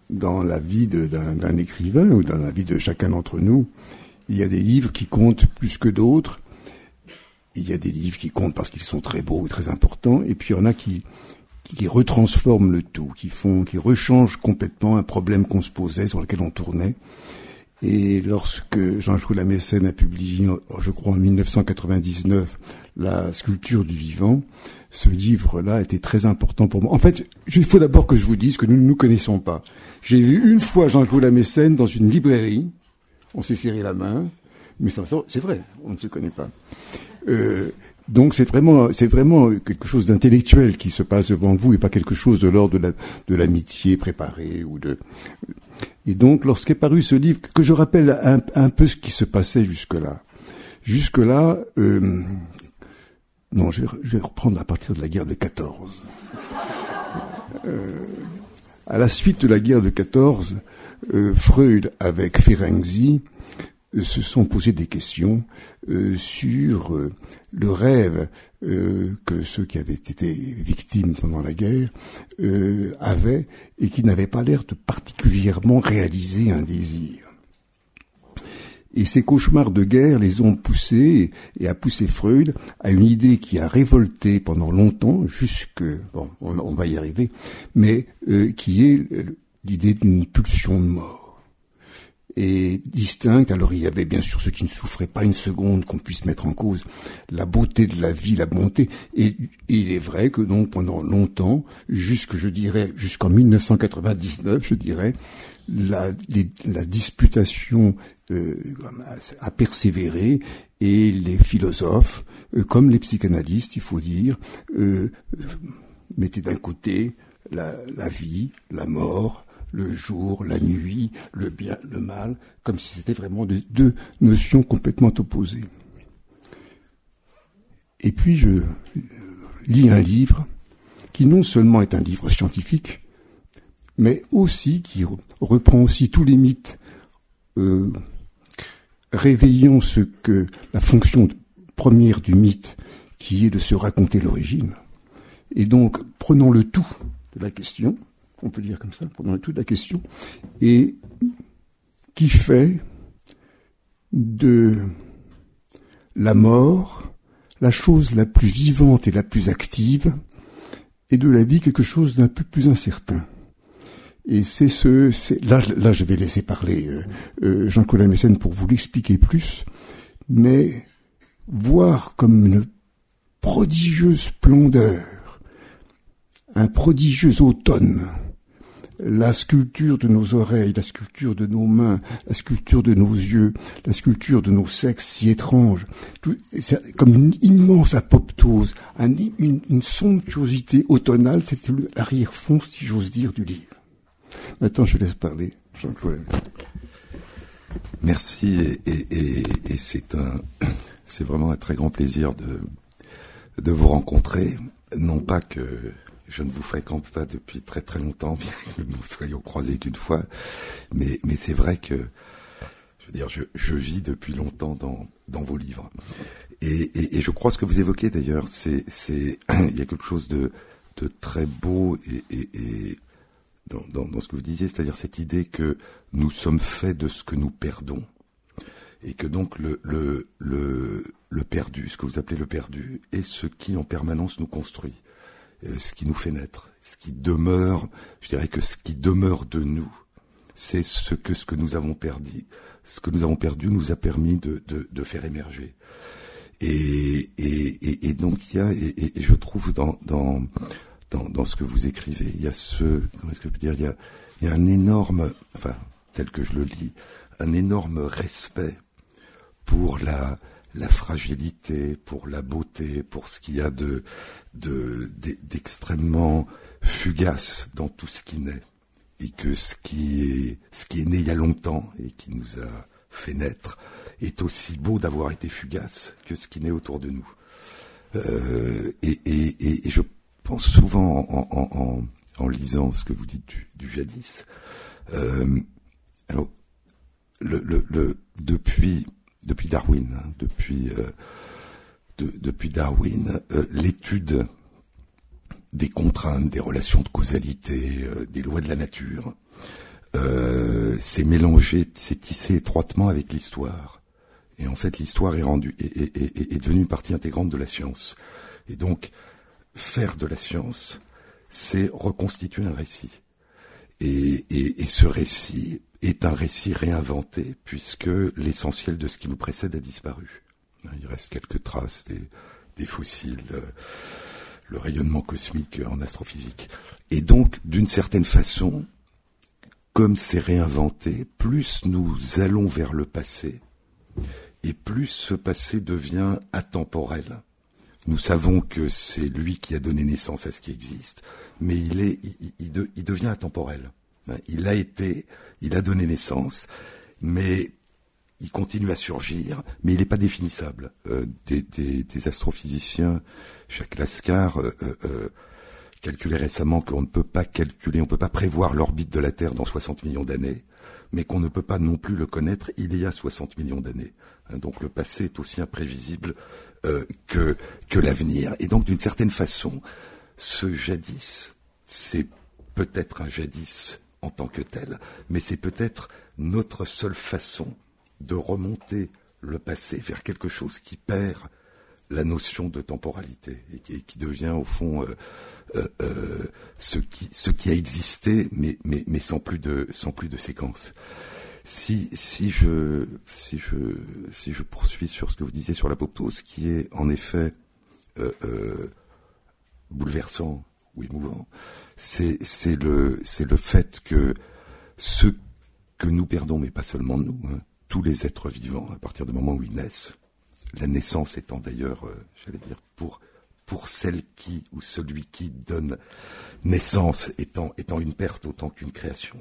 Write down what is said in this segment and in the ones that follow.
dans la vie d'un écrivain ou dans la vie de chacun d'entre nous, il y a des livres qui comptent plus que d'autres. Il y a des livres qui comptent parce qu'ils sont très beaux et très importants. Et puis il y en a qui retransforment le tout, qui rechangent complètement un problème qu'on se posait, sur lequel on tournait. Et lorsque Jean-Jacques Lamessen a publié, je crois en 1999, La sculpture du vivant, ce livre-là était très important pour moi. En fait, il faut d'abord que je vous dise que nous ne nous connaissons pas. J'ai vu une fois Jean-Jacques Lamessen dans une librairie, on s'est serré la main, mais c'est vrai, on ne se connaît pas. Donc c'est vraiment quelque chose d'intellectuel qui se passe devant vous et pas quelque chose de l'ordre de l'amitié préparée ou de. Et donc lorsqu'est paru ce livre, que je rappelle un peu ce qui se passait jusque-là. Jusque-là, non, je vais reprendre à partir de la guerre de 14. À la suite de la guerre de 14, Freud avec Ferenczi se sont posés des questions sur le rêve que ceux qui avaient été victimes pendant la guerre avaient et qui n'avaient pas l'air de particulièrement réaliser un désir. Et ces cauchemars de guerre les ont poussés et a poussé Freud à une idée qui a révolté pendant longtemps, on va y arriver, mais qui est l'idée d'une pulsion de mort. Et distincte, alors il y avait bien sûr ceux qui ne souffraient pas une seconde qu'on puisse mettre en cause la beauté de la vie, la bonté. Et il est vrai que donc pendant longtemps, jusqu'en 1999, je dirais, la disputation a persévéré et les philosophes, comme les psychanalystes, il faut dire, mettaient d'un côté la vie, la mort, le jour, la nuit, le bien, le mal, comme si c'était vraiment deux notions complètement opposées. Et puis je lis un livre qui non seulement est un livre scientifique, mais aussi qui reprend aussi tous les mythes, réveillant la fonction première du mythe, qui est de se raconter l'origine. Et donc, prenons le tout de la question, on peut dire comme ça, prenons le tout de la question, et qui fait de la mort la chose la plus vivante et la plus active, et de la vie quelque chose d'un peu plus incertain. Et là je vais laisser parler Jean-Jacques Lamessen pour vous l'expliquer plus, mais voir comme une prodigieuse splendeur, un prodigieux automne, la sculpture de nos oreilles, la sculpture de nos mains, la sculpture de nos yeux, la sculpture de nos sexes si étranges, c'est comme une immense apoptose, une somptuosité automnale, c'était l'arrière-fond, si j'ose dire, du livre. Maintenant, je laisse parler Jean-Claude. Merci, et c'est vraiment un très grand plaisir de vous rencontrer. Non pas que je ne vous fréquente pas depuis très très longtemps, bien que nous soyons croisés qu'une fois, mais c'est vrai que, je veux dire, je vis depuis longtemps dans vos livres. Et je crois ce que vous évoquez d'ailleurs, il y a quelque chose de très beau et dans ce que vous disiez, c'est-à-dire cette idée que nous sommes faits de ce que nous perdons. Et que donc le perdu, ce que vous appelez le perdu, est ce qui en permanence nous construit, ce qui nous fait naître, ce qui demeure, je dirais que ce qui demeure de nous, c'est ce que nous avons perdu. Ce que nous avons perdu nous a permis de faire émerger. Et donc il y a, et je trouve dans ce que vous écrivez, il y a comment est-ce que je peux dire, il y a un énorme, enfin, tel que je le lis, un énorme respect pour la fragilité, pour la beauté, pour ce qu'il y a d'extrêmement fugace dans tout ce qui naît. Et que ce qui est né il y a longtemps et qui nous a fait naître est aussi beau d'avoir été fugace que ce qui naît autour de nous. Et je pense souvent en lisant ce que vous dites du jadis. Alors, depuis Darwin, depuis Darwin, l'étude des contraintes, des relations de causalité, des lois de la nature, c'est mélangé, c'est tissé étroitement avec l'histoire. Et en fait, l'histoire est devenue une partie intégrante de la science. Et donc, faire de la science, c'est reconstituer un récit. Et ce récit est un récit réinventé, puisque l'essentiel de ce qui nous précède a disparu. Il reste quelques traces des fossiles, le rayonnement cosmique en astrophysique. Et donc, d'une certaine façon, comme c'est réinventé, plus nous allons vers le passé, et plus ce passé devient atemporel. Nous savons que c'est lui qui a donné naissance à ce qui existe, mais il devient atemporel. Il a donné naissance, mais il continue à surgir, mais il n'est pas définissable. Des astrophysiciens, Jacques Lascar, calculait récemment qu'on ne peut pas calculer, on ne peut pas prévoir l'orbite de la Terre dans 60 millions d'années, mais qu'on ne peut pas non plus le connaître il y a 60 millions d'années. Donc le passé est aussi imprévisible que l'avenir. Et donc d'une certaine façon, ce jadis, c'est peut-être un jadis en tant que tel, mais c'est peut-être notre seule façon de remonter le passé vers quelque chose qui perd la notion de temporalité et qui devient au fond ce qui a existé, mais sans plus de séquence. Si je poursuis sur ce que vous disiez sur l'apoptose, qui est en effet bouleversant ou émouvant, c'est le fait que ce que nous perdons, mais pas seulement nous, tous les êtres vivants, à partir du moment où ils naissent, la naissance étant d'ailleurs, j'allais dire, pour celle qui ou celui qui donne naissance étant une perte autant qu'une création,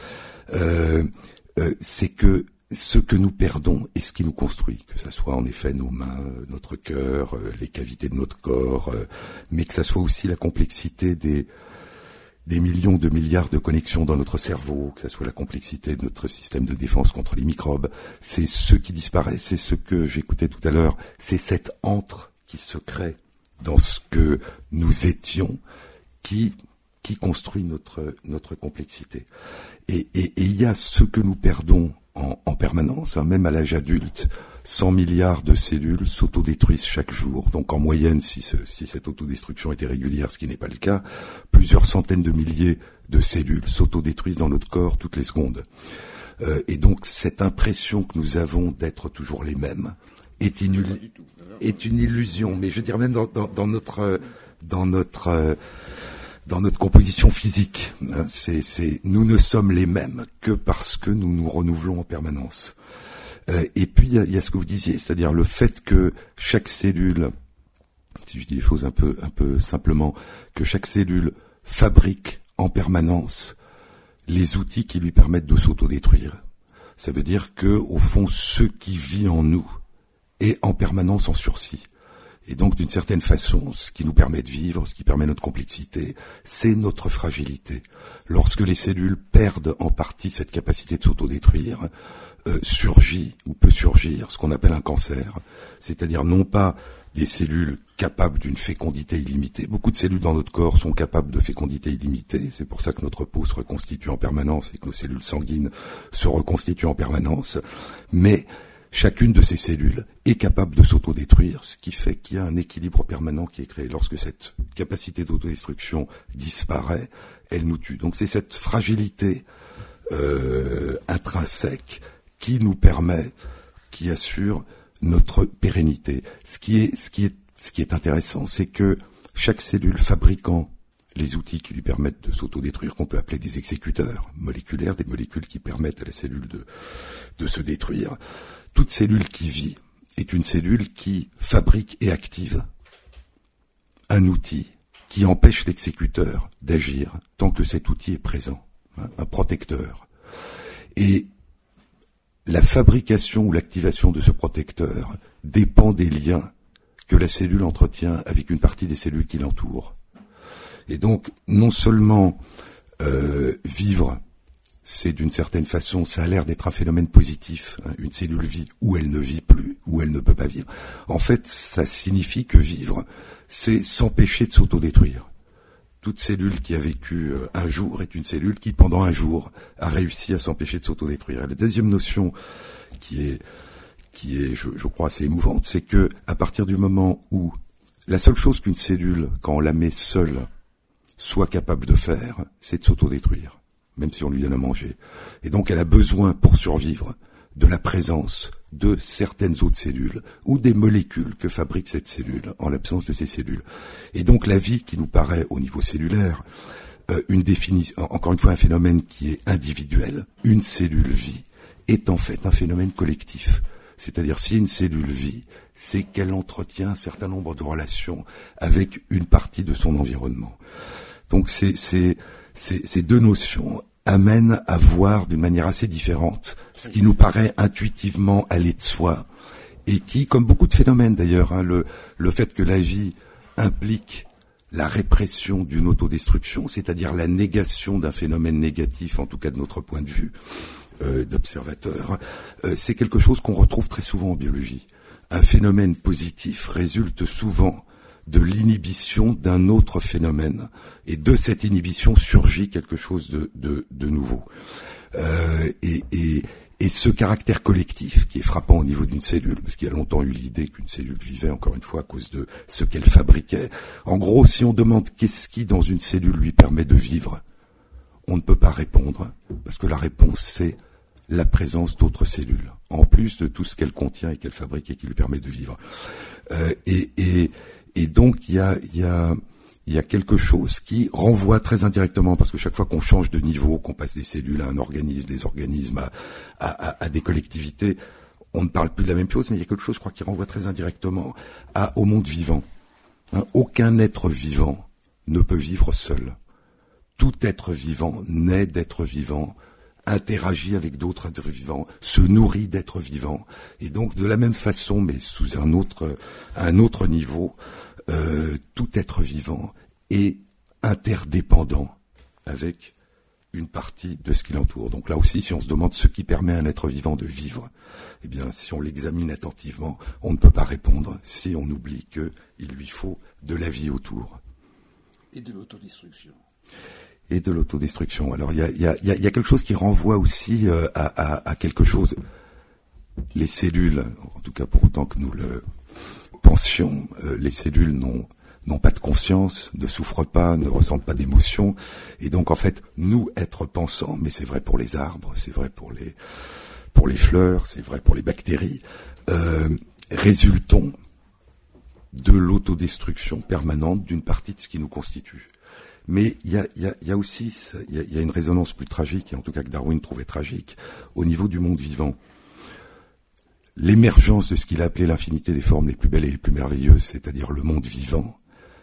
c'est que ce que nous perdons est ce qui nous construit, que ça soit en effet nos mains, notre cœur, les cavités de notre corps, mais que ça soit aussi la complexité des millions de milliards de connexions dans notre cerveau, que ça soit la complexité de notre système de défense contre les microbes. C'est ce qui disparaît, c'est ce que j'écoutais tout à l'heure, c'est cette entre qui se crée dans ce que nous étions qui construit notre complexité. Et il y a ce que nous perdons en permanence, même à l'âge adulte. 100 milliards de cellules s'autodétruisent chaque jour. Donc en moyenne, si cette autodestruction était régulière, ce qui n'est pas le cas, plusieurs centaines de milliers de cellules s'autodétruisent dans notre corps toutes les secondes. Et donc cette impression que nous avons d'être toujours les mêmes est une illusion. Mais je veux dire même dans notre composition physique, nous ne sommes les mêmes que parce que nous nous renouvelons en permanence. Et puis il y a ce que vous disiez, c'est-à-dire le fait que chaque cellule, si je dis les choses un peu simplement, que chaque cellule fabrique en permanence les outils qui lui permettent de s'autodétruire. Ça veut dire que au fond, ce qui vit en nous est en permanence en sursis. Et donc, d'une certaine façon, ce qui nous permet de vivre, ce qui permet notre complexité, c'est notre fragilité. Lorsque les cellules perdent en partie cette capacité de s'autodétruire, surgit ou peut surgir ce qu'on appelle un cancer, c'est-à-dire non pas des cellules capables d'une fécondité illimitée. Beaucoup de cellules dans notre corps sont capables de fécondité illimitée, c'est pour ça que notre peau se reconstitue en permanence et que nos cellules sanguines se reconstituent en permanence, mais chacune de ces cellules est capable de s'autodétruire, ce qui fait qu'il y a un équilibre permanent qui est créé. Lorsque cette capacité d'autodestruction disparaît, elle nous tue. Donc c'est cette fragilité intrinsèque qui nous permet, qui assure notre pérennité. Ce qui est intéressant, c'est que chaque cellule fabriquant les outils qui lui permettent de s'autodétruire, qu'on peut appeler des exécuteurs moléculaires, des molécules qui permettent à la cellule de se détruire, toute cellule qui vit est une cellule qui fabrique et active un outil qui empêche l'exécuteur d'agir tant que cet outil est présent, un protecteur. Et la fabrication ou l'activation de ce protecteur dépend des liens que la cellule entretient avec une partie des cellules qui l'entourent. Et donc, non seulement vivre, c'est d'une certaine façon, ça a l'air d'être un phénomène positif. Une cellule vit ou elle ne vit plus, ou elle ne peut pas vivre. En fait, ça signifie que vivre, c'est s'empêcher de s'autodétruire. toute cellule qui a vécu un jour est une cellule qui, pendant un jour, a réussi à s'empêcher de s'autodétruire. Et la deuxième notion qui est je crois, assez émouvante, c'est que à partir du moment où la seule chose qu'une cellule, quand on la met seule, soit capable de faire, c'est de s'autodétruire, même si on lui donne à manger. Et donc elle a besoin, pour survivre, de la présence de certaines autres cellules ou des molécules que fabrique cette cellule en l'absence de ces cellules. Et donc la vie qui nous paraît au niveau cellulaire, une définition, encore une fois un phénomène qui est individuel, une cellule vie, est en fait un phénomène collectif. C'est-à-dire si une cellule vit, c'est qu'elle entretient un certain nombre de relations avec une partie de son environnement. Donc ces deux notions amènent à voir d'une manière assez différente ce qui nous paraît intuitivement aller de soi et qui, comme beaucoup de phénomènes d'ailleurs, le fait que la vie implique la répression d'une autodestruction, c'est-à-dire la négation d'un phénomène négatif, en tout cas de notre point de vue d'observateur, c'est quelque chose qu'on retrouve très souvent en biologie. Un phénomène positif résulte souvent de l'inhibition d'un autre phénomène, et de cette inhibition surgit quelque chose de nouveau. Et ce caractère collectif qui est frappant au niveau d'une cellule, parce qu'il y a longtemps eu l'idée qu'une cellule vivait, encore une fois, à cause de ce qu'elle fabriquait. En gros, si on demande qu'est-ce qui, dans une cellule, lui permet de vivre, on ne peut pas répondre, parce que la réponse, c'est la présence d'autres cellules, en plus de tout ce qu'elle contient et qu'elle fabrique et qui lui permet de vivre. Et donc, il y a quelque chose qui renvoie très indirectement, parce que chaque fois qu'on change de niveau, qu'on passe des cellules à un organisme, des organismes à des collectivités, on ne parle plus de la même chose, mais il y a quelque chose, je crois, qui renvoie très indirectement au monde vivant. Aucun être vivant ne peut vivre seul. Tout être vivant naît d'être vivant, interagit avec d'autres êtres vivants, se nourrit d'êtres vivants. Et donc, de la même façon, mais sous un autre niveau, tout être vivant est interdépendant avec une partie de ce qui l'entoure. Donc là aussi, si on se demande ce qui permet à un être vivant de vivre, eh bien, si on l'examine attentivement, on ne peut pas répondre si on oublie qu'il lui faut de la vie autour. Et de l'autodestruction. Et de l'autodestruction. Alors, il y a quelque chose qui renvoie aussi à quelque chose. Les cellules, en tout cas pour autant que nous le pensions, les cellules n'ont pas de conscience, ne souffrent pas, ne ressentent pas d'émotions. Et donc, en fait, nous, êtres pensants, mais c'est vrai pour les arbres, c'est vrai pour les fleurs, c'est vrai pour les bactéries, résultons de l'autodestruction permanente d'une partie de ce qui nous constitue. Mais il y a aussi une résonance plus tragique, et en tout cas que Darwin trouvait tragique, au niveau du monde vivant. L'émergence de ce qu'il a appelé l'infinité des formes les plus belles et les plus merveilleuses, c'est-à-dire le monde vivant,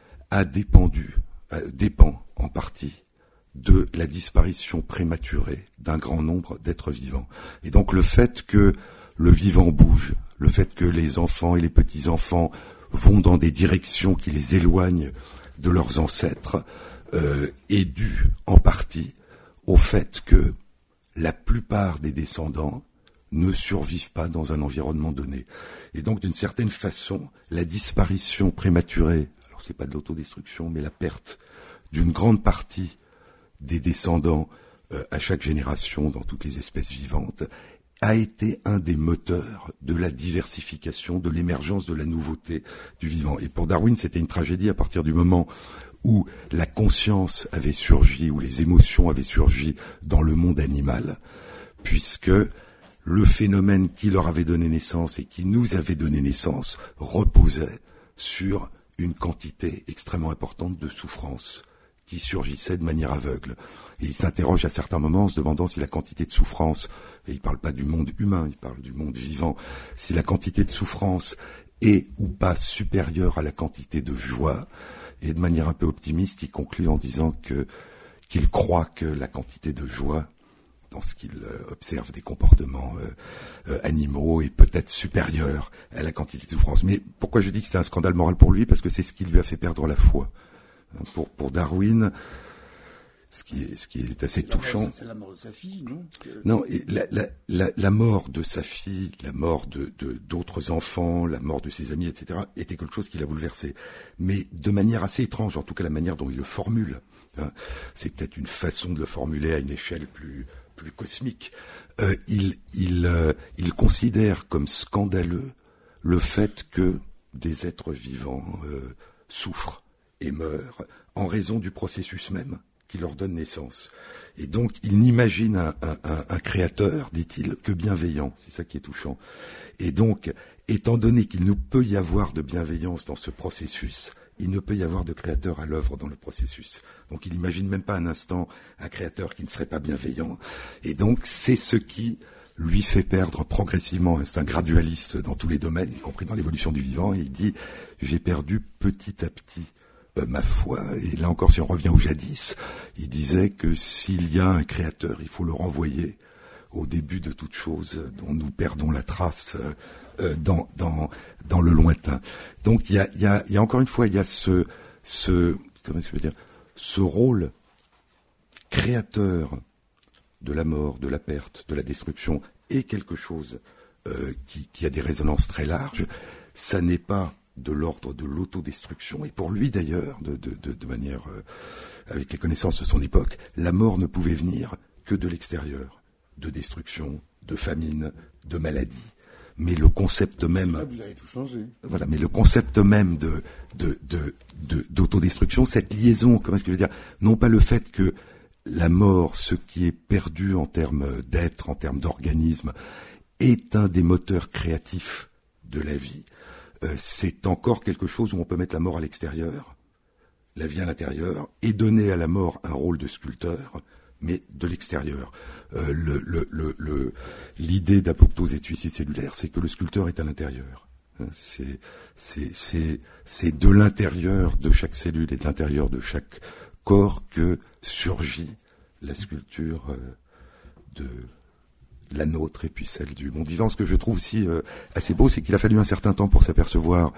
dépend en partie de la disparition prématurée d'un grand nombre d'êtres vivants. Et donc le fait que le vivant bouge, le fait que les enfants et les petits-enfants vont dans des directions qui les éloignent de leurs ancêtres, est dû en partie au fait que la plupart des descendants ne survivent pas dans un environnement donné. Et donc, d'une certaine façon, la disparition prématurée, alors c'est pas de l'autodestruction, mais la perte d'une grande partie des descendants à chaque génération dans toutes les espèces vivantes, a été un des moteurs de la diversification, de l'émergence de la nouveauté du vivant. Et pour Darwin, c'était une tragédie à partir du moment où la conscience avait surgi, où les émotions avaient surgi dans le monde animal, puisque le phénomène qui leur avait donné naissance et qui nous avait donné naissance reposait sur une quantité extrêmement importante de souffrance qui surgissait de manière aveugle. Et il s'interroge à certains moments en se demandant si la quantité de souffrance, et il ne parle pas du monde humain, il parle du monde vivant, si la quantité de souffrance est ou pas supérieure à la quantité de joie. Et de manière un peu optimiste, il conclut en disant qu'il croit que la quantité de joie, dans ce qu'il observe des comportements animaux, est peut-être supérieure à la quantité de souffrance. Mais pourquoi je dis que c'était un scandale moral pour lui? Parce que c'est ce qui lui a fait perdre la foi. Pour Darwin, ce qui est assez touchant. C'est la mort de sa fille, non? Non, et la mort de sa fille, la mort d'autres enfants, la mort de ses amis, etc., était quelque chose qui l'a bouleversé. Mais de manière assez étrange, en tout cas la manière dont il le formule. Hein, c'est peut-être une façon de le formuler à une échelle plus cosmique. Il considère comme scandaleux le fait que des êtres vivants souffrent et meurent en raison du processus même qui leur donne naissance. Et donc, il n'imagine un créateur, dit-il, que bienveillant. C'est ça qui est touchant. Et donc, étant donné qu'il ne peut y avoir de bienveillance dans ce processus, il ne peut y avoir de créateur à l'œuvre dans le processus. Donc, il n'imagine même pas un instant un créateur qui ne serait pas bienveillant. Et donc, c'est ce qui lui fait perdre progressivement, c'est un gradualiste dans tous les domaines, y compris dans l'évolution du vivant, et il dit « j'ai perdu petit à petit ma foi ». Et là encore, si on revient au jadis, il disait que s'il y a un créateur, il faut le renvoyer au début de toute chose dont nous perdons la trace dans le lointain. Donc il y a encore une fois, il y a ce comment est-ce que je veux dire, ce rôle créateur de la mort, de la perte, de la destruction, est quelque chose qui a des résonances très larges. Ça n'est pas de l'ordre de l'autodestruction, et pour lui d'ailleurs, de manière, avec les connaissances de son époque, la mort ne pouvait venir que de l'extérieur, de destruction, de famine, de maladie. Mais le concept même, là, vous avez tout changé. Voilà, mais le concept même d'autodestruction, cette liaison, comment est-ce que je veux dire, non pas le fait que la mort, ce qui est perdu en termes d'être, en termes d'organisme, est un des moteurs créatifs de la vie. C'est encore quelque chose où on peut mettre la mort à l'extérieur, la vie à l'intérieur, et donner à la mort un rôle de sculpteur, mais de l'extérieur. L'idée d'apoptose et de suicide cellulaire, c'est que le sculpteur est à l'intérieur. C'est de l'intérieur de chaque cellule et de l'intérieur de chaque corps que surgit la sculpture de la nôtre et puis celle du monde vivant. Ce que je trouve aussi assez beau, c'est qu'il a fallu un certain temps pour s'apercevoir.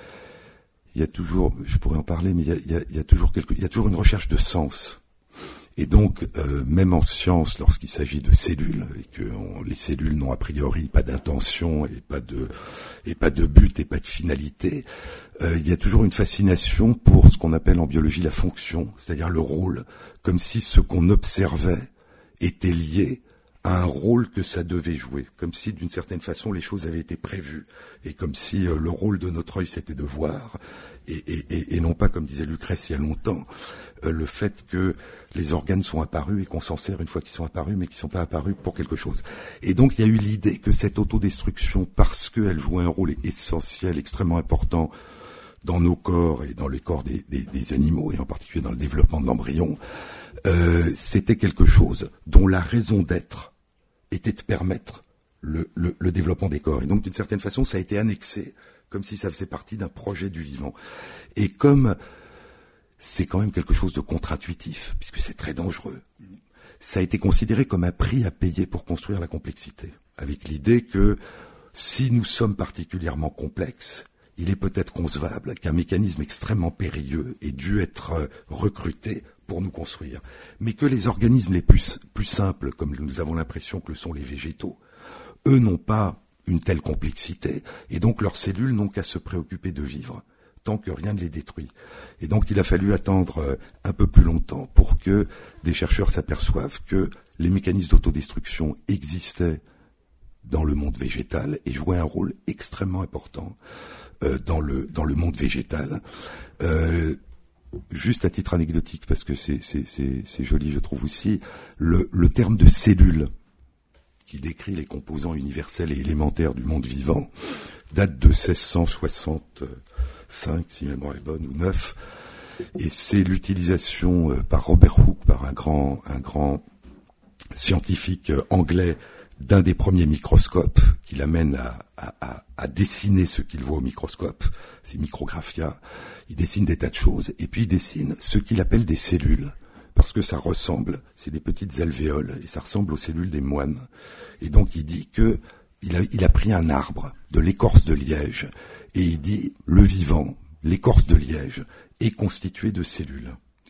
Il y a toujours, je pourrais en parler, mais il y a toujours une recherche de sens. Et donc, même en science, lorsqu'il s'agit de cellules, et que les cellules n'ont a priori pas d'intention et pas de but et pas de finalité, il y a toujours une fascination pour ce qu'on appelle en biologie la fonction, c'est-à-dire le rôle, comme si ce qu'on observait était lié à un rôle que ça devait jouer, comme si d'une certaine façon les choses avaient été prévues, et comme si le rôle de notre œil c'était de voir, et non pas, comme disait Lucrèce il y a longtemps, le fait que les organes sont apparus et qu'on s'en sert une fois qu'ils sont apparus, mais qu'ils ne sont pas apparus pour quelque chose. Et donc il y a eu l'idée que cette autodestruction, parce qu'elle jouait un rôle essentiel, extrêmement important dans nos corps et dans les corps des animaux, et en particulier dans le développement de l'embryon, c'était quelque chose dont la raison d'être était de permettre le développement des corps. Et donc d'une certaine façon, ça a été annexé, comme si ça faisait partie d'un projet du vivant. Et comme c'est quand même quelque chose de contre-intuitif, puisque c'est très dangereux, ça a été considéré comme un prix à payer pour construire la complexité, avec l'idée que si nous sommes particulièrement complexes, il est peut-être concevable qu'un mécanisme extrêmement périlleux ait dû être recruté pour nous construire, mais que les organismes les plus simples, comme nous avons l'impression que le sont les végétaux, eux n'ont pas une telle complexité, et donc leurs cellules n'ont qu'à se préoccuper de vivre tant que rien ne les détruit. Et donc il a fallu attendre un peu plus longtemps pour que des chercheurs s'aperçoivent que les mécanismes d'autodestruction existaient dans le monde végétal et jouaient un rôle extrêmement important dans le monde végétal. Juste à titre anecdotique, parce que c'est joli, je trouve aussi, le terme de cellule, qui décrit les composants universels et élémentaires du monde vivant, date de 1665, si ma mémoire est bonne, ou 9, et c'est l'utilisation par Robert Hooke, par un grand scientifique anglais, d'un des premiers microscopes qui l'amène à dessiner ce qu'il voit au microscope, c'est micrographia. Il dessine des tas de choses, et puis il dessine ce qu'il appelle des cellules, parce que ça ressemble, c'est des petites alvéoles, et ça ressemble aux cellules des moines. Et donc il dit que il a pris un arbre, de l'écorce de liège, et il dit, le vivant, l'écorce de liège, est constitué de cellules.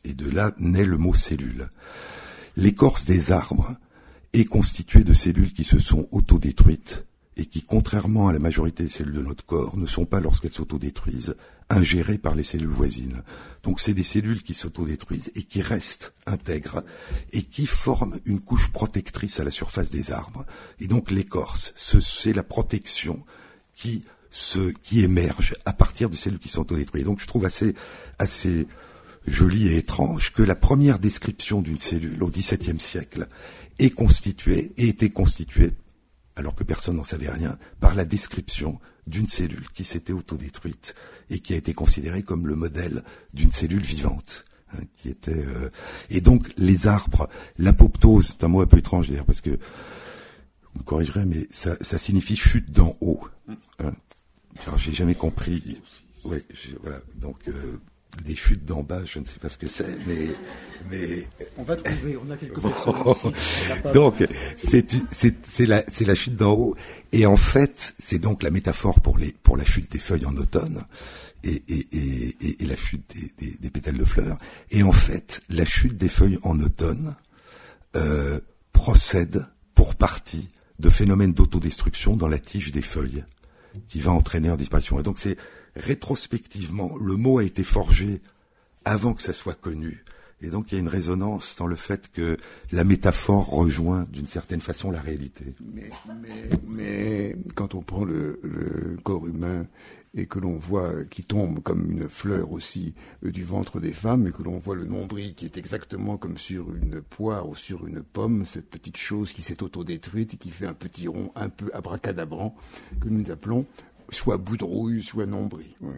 Et de là naît le mot cellule. L'écorce des arbres est constituée de cellules qui se sont autodétruites et qui, contrairement à la majorité des cellules de notre corps, ne sont pas, lorsqu'elles s'autodétruisent, ingérées par les cellules voisines. Donc c'est des cellules qui s'autodétruisent et qui restent intègres et qui forment une couche protectrice à la surface des arbres. Et donc l'écorce, c'est la protection qui émerge à partir de cellules qui sont autodétruites. Donc je trouve assez joli et étrange que la première description d'une cellule au XVIIe siècle était constituée, alors que personne n'en savait rien, par la description d'une cellule qui s'était autodétruite et qui a été considérée comme le modèle d'une cellule vivante. Et donc les arbres, l'apoptose, c'est un mot un peu étrange d'ailleurs, parce que vous me corrigerez, mais ça signifie chute d'en haut. Alors j'ai jamais compris. Ouais, voilà. Donc des chutes d'en bas, je ne sais pas ce que c'est, mais on va trouver. On a quelques personnes ici. Donc c'est la chute d'en haut. Et en fait, c'est donc la métaphore pour la chute des feuilles en automne et la chute des pétales de fleurs. Et en fait, la chute des feuilles en automne procède pour partie de phénomènes d'autodestruction dans la tige des feuilles, qui va entraîner en disparition. Et donc c'est rétrospectivement, le mot a été forgé avant que ça soit connu. Et donc il y a une résonance dans le fait que la métaphore rejoint d'une certaine façon la réalité. Mais quand on prend le corps humain et que l'on voit qui tombe comme une fleur aussi du ventre des femmes, et que l'on voit le nombril qui est exactement comme sur une poire ou sur une pomme, cette petite chose qui s'est autodétruite et qui fait un petit rond un peu abracadabrant que nous appelons soit boudrouille, soit nombril. Ouais.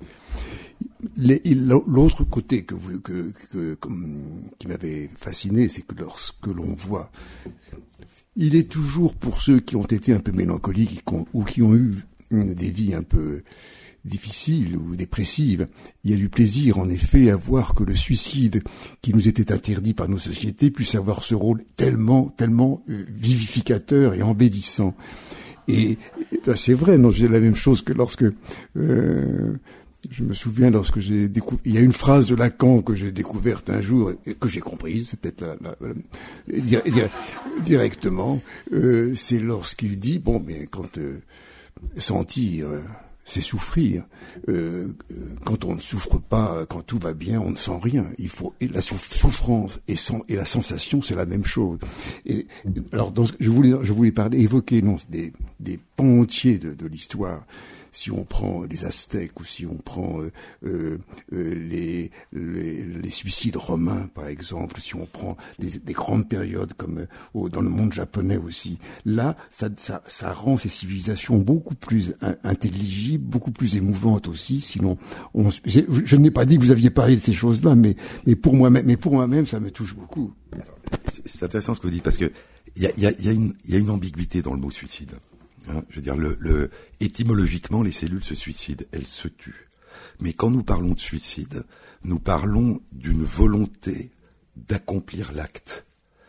L'autre côté qui m'avait fasciné, c'est que lorsque l'on voit, il est toujours pour ceux qui ont été un peu mélancoliques ou qui ont eu des vies un peu difficiles ou dépressives, il y a du plaisir en effet à voir que le suicide qui nous était interdit par nos sociétés puisse avoir ce rôle tellement vivificateur et embellissant. Et c'est vrai, non, c'est la même chose que lorsque je me souviens lorsque j'ai découvert, il y a une phrase de Lacan que j'ai découverte un jour et que j'ai comprise, c'est peut-être directement, c'est lorsqu'il dit bon, mais quand sentir, c'est souffrir. Quand on ne souffre pas, quand tout va bien, on ne sent rien. Il faut la souffrance et la sensation, c'est la même chose. Et alors, je voulais évoquer des pans entiers de l'histoire. Si on prend les Aztèques ou si on prend les suicides romains, par exemple, si on prend des grandes périodes comme dans le monde japonais aussi, là, ça rend ces civilisations beaucoup plus intelligibles, beaucoup plus émouvantes aussi. Sinon, je n'ai pas dit que vous aviez parlé de ces choses-là, mais pour moi-même, ça me touche beaucoup. C'est intéressant ce que vous dites parce que il y a une ambiguïté dans le mot suicide. Je veux dire, étymologiquement, les cellules se suicident, elles se tuent. Mais quand nous parlons de suicide, nous parlons d'une volonté d'accomplir l'acte.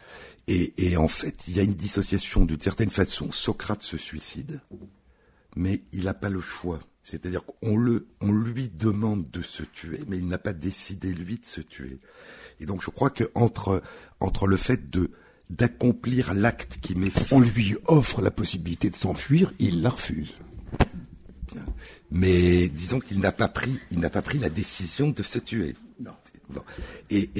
Et en fait, il y a une dissociation d'une certaine façon. Socrate se suicide, mais il n'a pas le choix. C'est-à-dire qu'on lui demande de se tuer, mais il n'a pas décidé, lui, de se tuer. Et donc, je crois que entre le fait d'accomplir l'acte qui met fin. On lui offre la possibilité de s'enfuir, il la refuse. Bien. Mais disons qu'il n'a pas pris la décision de se tuer. Non. Bon. Et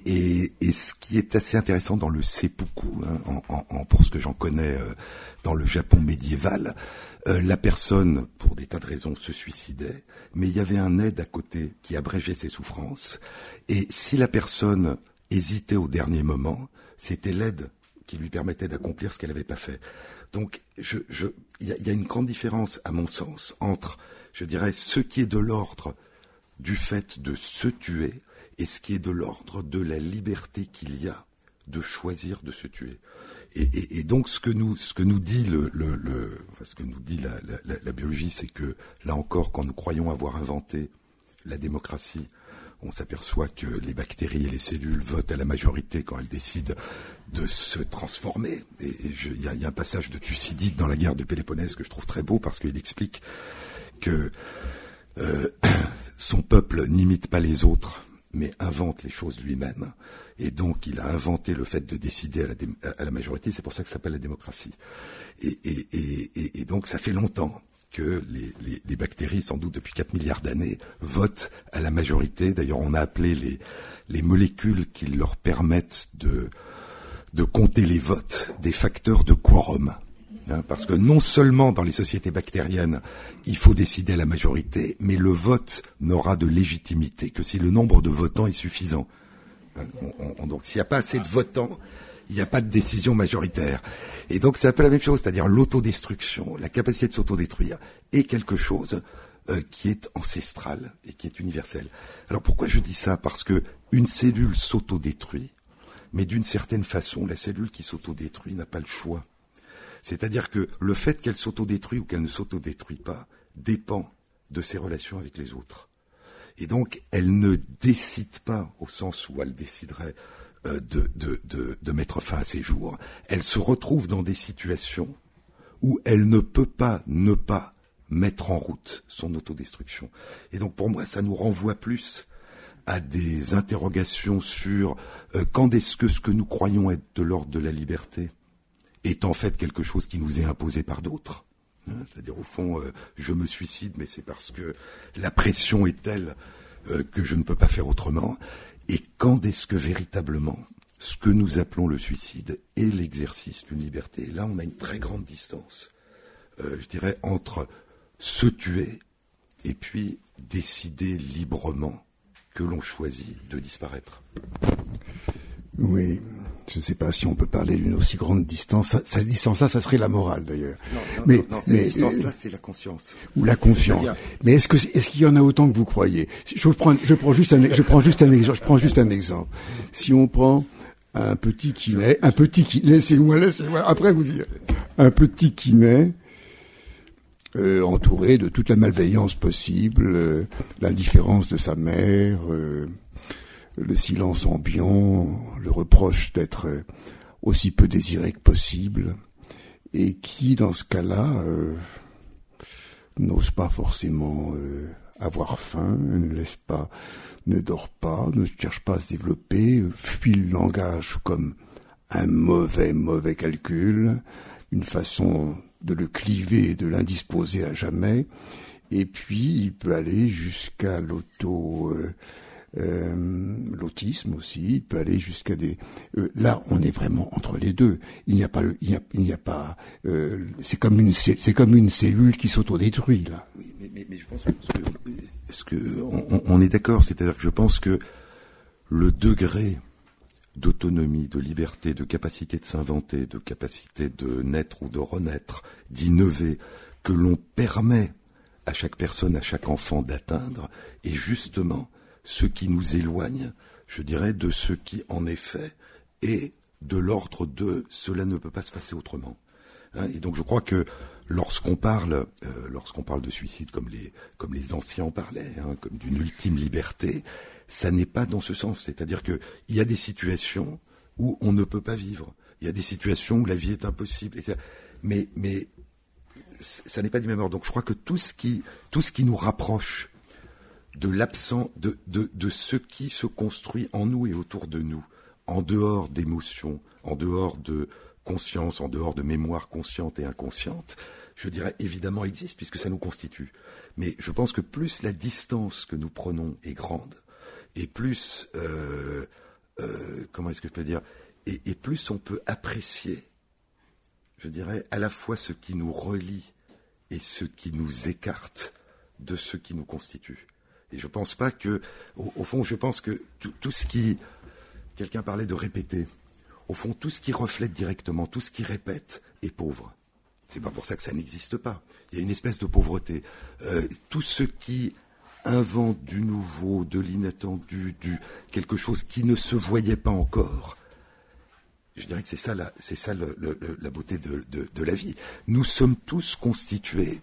ce qui est assez intéressant dans le seppuku, pour ce que j'en connais dans le Japon médiéval, la personne, pour des tas de raisons, se suicidait, mais il y avait un aide à côté qui abrégeait ses souffrances. Et si la personne hésitait au dernier moment, c'était l'aide qui lui permettait d'accomplir ce qu'elle n'avait pas fait. Donc, il y a une grande différence, à mon sens, entre, je dirais, ce qui est de l'ordre du fait de se tuer et ce qui est de l'ordre de la liberté qu'il y a de choisir de se tuer. Et donc, ce que nous dit ce que nous dit la biologie, c'est que, là encore, quand nous croyons avoir inventé la démocratie, on s'aperçoit que les bactéries et les cellules votent à la majorité quand elles décident de se transformer. Et il y a un passage de Thucydide dans la guerre de Péloponnèse que je trouve très beau parce qu'il explique que son peuple n'imite pas les autres, mais invente les choses lui-même. Et donc, il a inventé le fait de décider à la majorité. C'est pour ça que ça s'appelle la démocratie. Et donc, ça fait longtemps que les bactéries, sans doute depuis 4 milliards d'années, votent à la majorité. D'ailleurs, on a appelé les molécules qui leur permettent de compter les votes des facteurs de quorum. Parce que non seulement dans les sociétés bactériennes, il faut décider à la majorité, mais le vote n'aura de légitimité que si le nombre de votants est suffisant. Donc s'il n'y a pas assez de votants, il n'y a pas de décision majoritaire. Et donc c'est un peu la même chose, c'est-à-dire l'autodestruction, la capacité de s'autodétruire, est quelque chose qui est ancestral et qui est universel. Alors pourquoi je dis ça ? Parce que une cellule s'autodétruit, mais d'une certaine façon, la cellule qui s'autodétruit n'a pas le choix. C'est-à-dire que le fait qu'elle s'autodétruit ou qu'elle ne s'autodétruit pas dépend de ses relations avec les autres. Et donc, elle ne décide pas au sens où elle déciderait de mettre fin à ses jours. Elle se retrouve dans des situations où elle ne peut pas ne pas mettre en route son autodestruction. Et donc, pour moi, ça nous renvoie plus à des interrogations sur quand est-ce que ce que nous croyons être de l'ordre de la liberté est en fait quelque chose qui nous est imposé par d'autres. C'est-à-dire, au fond, je me suicide, mais c'est parce que la pression est telle que je ne peux pas faire autrement. Et quand est-ce que véritablement, ce que nous appelons le suicide est l'exercice d'une liberté ? Et là, on a une très grande distance, je dirais, entre se tuer et puis décider librement que l'on choisit de disparaître. Oui. Je ne sais pas si on peut parler d'une aussi grande distance. Cette distance-là, ça serait la morale, d'ailleurs. Non, cette distance-là, c'est la conscience. Ou la confiance. Mais est-ce qu'il y en a autant que vous croyez ? Je prends juste un exemple. Si on prend un petit qui naît, laissez-moi, après vous dire. Un petit qui naît, entouré de toute la malveillance possible, l'indifférence de sa mère, le silence ambiant, le reproche d'être aussi peu désiré que possible, et qui, dans ce cas-là, n'ose pas forcément avoir faim, ne dort pas, ne cherche pas à se développer, fuit le langage comme un mauvais calcul, une façon de le cliver et de l'indisposer à jamais, et puis il peut aller jusqu'à l'autisme aussi, il peut aller jusqu'à des. Là, on est vraiment entre les deux. Il n'y a pas. C'est comme une cellule qui s'autodétruit là. Oui, mais je pense on est d'accord. C'est-à-dire que je pense que le degré d'autonomie, de liberté, de capacité de s'inventer, de capacité de naître ou de renaître, d'innover, que l'on permet à chaque personne, à chaque enfant d'atteindre, est justement ce qui nous éloigne, je dirais, de ce qui, en effet, est de l'ordre de « cela ne peut pas se passer autrement ». Et donc je crois que lorsqu'on parle de suicide comme les anciens en parlaient, comme d'une ultime liberté, ça n'est pas dans ce sens. C'est-à-dire qu'il y a des situations où on ne peut pas vivre. Il y a des situations où la vie est impossible. Mais ça n'est pas du même ordre. Donc je crois que tout ce qui nous rapproche de l'absent, de ce qui se construit en nous et autour de nous, en dehors d'émotions, en dehors de conscience, en dehors de mémoire consciente et inconsciente, je dirais évidemment existe puisque ça nous constitue. Mais je pense que plus la distance que nous prenons est grande, et plus, comment est-ce que je peux dire, et plus on peut apprécier, je dirais, à la fois ce qui nous relie et ce qui nous écarte de ce qui nous constitue. Et je pense pas que, au fond, je pense que tout ce qui, quelqu'un parlait de répéter, au fond, tout ce qui reflète directement, tout ce qui répète est pauvre. C'est pas pour ça que ça n'existe pas. Il y a une espèce de pauvreté. Tout ce qui invente du nouveau, de l'inattendu, quelque chose qui ne se voyait pas encore, je dirais que c'est ça la beauté de la vie. Nous sommes tous constitués,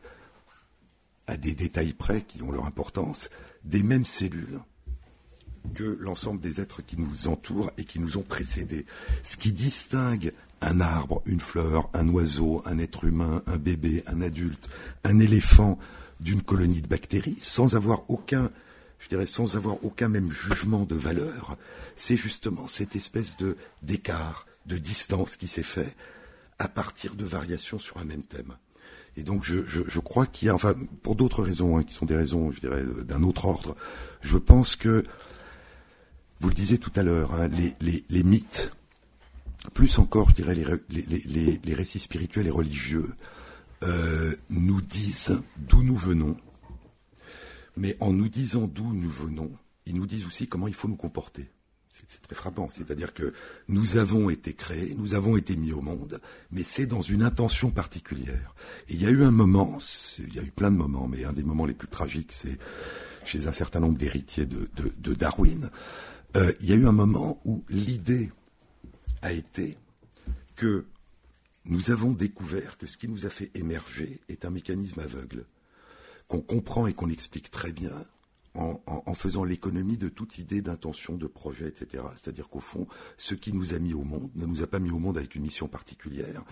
à des détails près qui ont leur importance, des mêmes cellules que l'ensemble des êtres qui nous entourent et qui nous ont précédés. Ce qui distingue un arbre, une fleur, un oiseau, un être humain, un bébé, un adulte, un éléphant d'une colonie de bactéries, sans avoir aucun je dirais sans avoir aucun même jugement de valeur, c'est justement cette espèce d'écart, de distance qui s'est fait à partir de variations sur un même thème. Et donc je crois qu'il y a, enfin pour d'autres raisons, qui sont des raisons, je dirais, d'un autre ordre, je pense que, vous le disiez tout à l'heure, les mythes, plus encore, je dirais, les récits spirituels et religieux, nous disent d'où nous venons. Mais en nous disant d'où nous venons, ils nous disent aussi comment il faut nous comporter. C'est très frappant. C'est-à-dire que nous avons été créés, nous avons été mis au monde, mais c'est dans une intention particulière. Et il y a eu un moment, il y a eu plein de moments, mais un des moments les plus tragiques, c'est chez un certain nombre d'héritiers de Darwin. Il y a eu un moment où l'idée a été que nous avons découvert que ce qui nous a fait émerger est un mécanisme aveugle, qu'on comprend et qu'on explique très bien en faisant l'économie de toute idée d'intention, de projet, etc. C'est-à-dire qu'au fond, ce qui nous a mis au monde ne nous a pas mis au monde avec une mission particulière.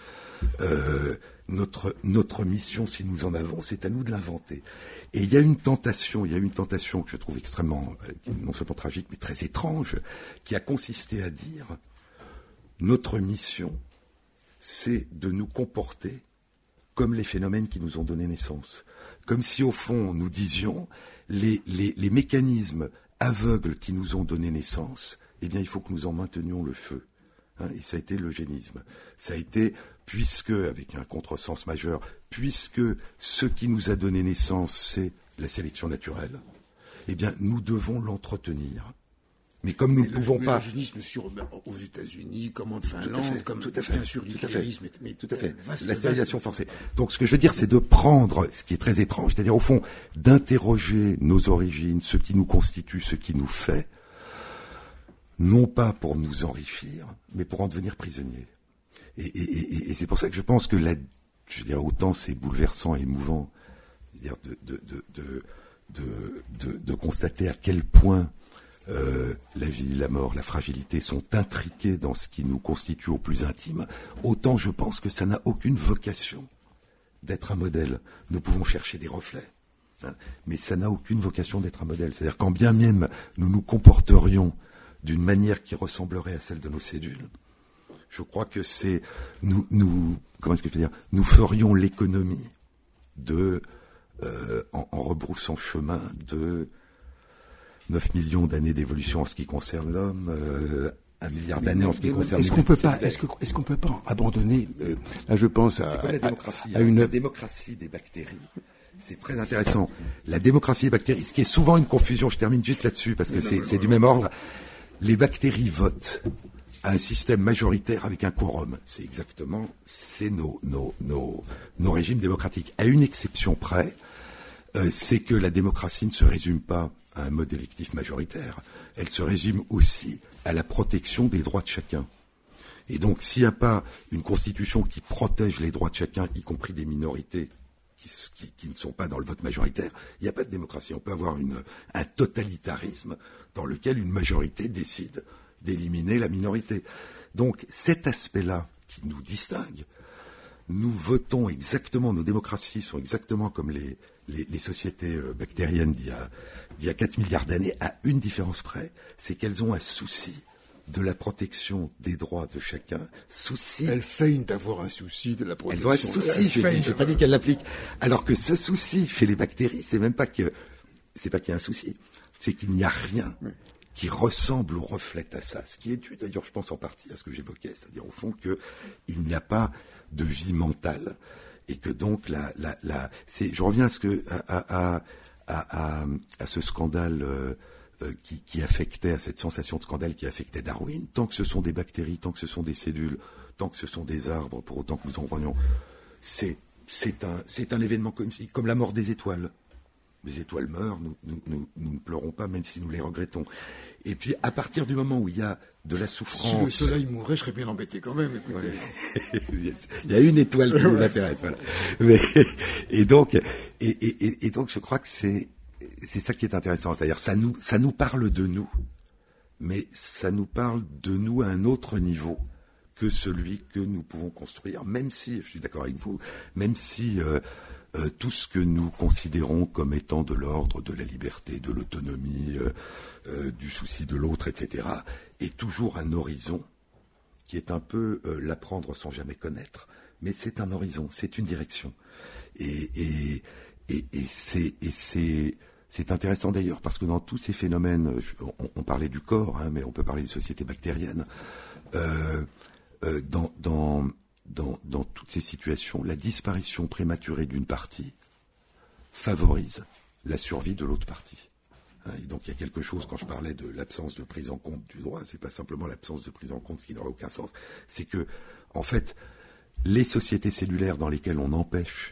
Notre mission, si nous en avons, c'est à nous de l'inventer. Et il y a une tentation que je trouve extrêmement, non seulement tragique, mais très étrange, qui a consisté à dire notre mission, c'est de nous comporter comme les phénomènes qui nous ont donné naissance. Comme si, au fond, nous disions, les mécanismes aveugles qui nous ont donné naissance, eh bien, il faut que nous en maintenions le feu. Et ça a été l'eugénisme. Ça a été, puisque, avec un contresens majeur, puisque ce qui nous a donné naissance, c'est la sélection naturelle, eh bien, nous devons l'entretenir. Mais comme nous ne pouvons pas... L'eugénisme aux États-Unis, comme en Finlande, comme tout à fait, bien sûr l'hitlérisme, mais tout à fait. La stérilisation forcée. Donc ce que je veux dire, c'est de prendre ce qui est très étrange, c'est-à-dire au fond d'interroger nos origines, ce qui nous constitue, ce qui nous fait, non pas pour nous enrichir, mais pour en devenir prisonniers. Et c'est pour ça que je pense que je veux dire, autant c'est bouleversant et émouvant, je veux dire, de constater à quel point la vie, la mort, la fragilité sont intriquées dans ce qui nous constitue au plus intime, autant je pense que ça n'a aucune vocation d'être un modèle. Nous pouvons chercher des reflets, mais ça n'a aucune vocation d'être un modèle. C'est-à-dire quand bien même nous nous comporterions d'une manière qui ressemblerait à celle de nos cellules, je crois que c'est comment est-ce que je peux dire, nous ferions l'économie en rebroussant chemin de 9 millions d'années d'évolution en ce qui concerne l'homme, 1 milliard d'années en ce qui concerne... Est-ce qu'on peut pas abandonner, là je pense à la démocratie des bactéries. C'est très intéressant. La démocratie des bactéries, ce qui est souvent une confusion, je termine juste là-dessus, parce que c'est du même ordre. Les bactéries votent à un système majoritaire avec un quorum. C'est nos régimes démocratiques. À une exception près, c'est que la démocratie ne se résume pas à un mode électif majoritaire. Elle se résume aussi à la protection des droits de chacun. Et donc, s'il n'y a pas une constitution qui protège les droits de chacun, y compris des minorités qui ne sont pas dans le vote majoritaire, il n'y a pas de démocratie. On peut avoir un totalitarisme dans lequel une majorité décide d'éliminer la minorité. Donc, cet aspect-là qui nous distingue, nous votons exactement, nos démocraties sont exactement comme les sociétés bactériennes d'il y a 4 milliards d'années, à une différence près, c'est qu'elles ont un souci de la protection des droits de chacun. Elles feignent d'avoir un souci de la protection. Elles ont un souci, je n'ai pas dit qu'elles l'appliquent. Alors que ce souci, chez les bactéries, c'est pas qu'il y a un souci, c'est qu'il n'y a rien qui ressemble ou reflète à ça. Ce qui est dû, d'ailleurs, je pense en partie à ce que j'évoquais, c'est-à-dire au fond qu'il n'y a pas de vie mentale. Et que donc je reviens à ce scandale qui affectait, à cette sensation de scandale qui affectait Darwin. Tant que ce sont des bactéries, tant que ce sont des cellules, tant que ce sont des arbres, pour autant que nous en prenions, c'est un événement comme la mort des étoiles. Les étoiles meurent, nous ne pleurons pas, même si nous les regrettons. Et puis, à partir du moment où il y a de la souffrance... Si le soleil mourait, je serais bien embêté quand même, écoutez. Ouais. Il y a une étoile qui nous intéresse, voilà. Et donc, je crois que c'est ça qui est intéressant. C'est-à-dire, ça nous parle de nous, mais ça nous parle de nous à un autre niveau que celui que nous pouvons construire, même si, je suis d'accord avec vous, même si tout ce que nous considérons comme étant de l'ordre de la liberté, de l'autonomie, du souci de l'autre, etc., est toujours un horizon qui est un peu l'apprendre sans jamais connaître, mais c'est un horizon, c'est une direction. Et c'est intéressant d'ailleurs, parce que dans tous ces phénomènes, on parlait du corps, hein, mais on peut parler des sociétés bactériennes, dans toutes ces situations, la disparition prématurée d'une partie favorise la survie de l'autre partie. Et donc il y a quelque chose, quand je parlais de l'absence de prise en compte du droit, c'est pas simplement l'absence de prise en compte, ce qui n'aurait aucun sens, c'est que, en fait, les sociétés cellulaires dans lesquelles on empêche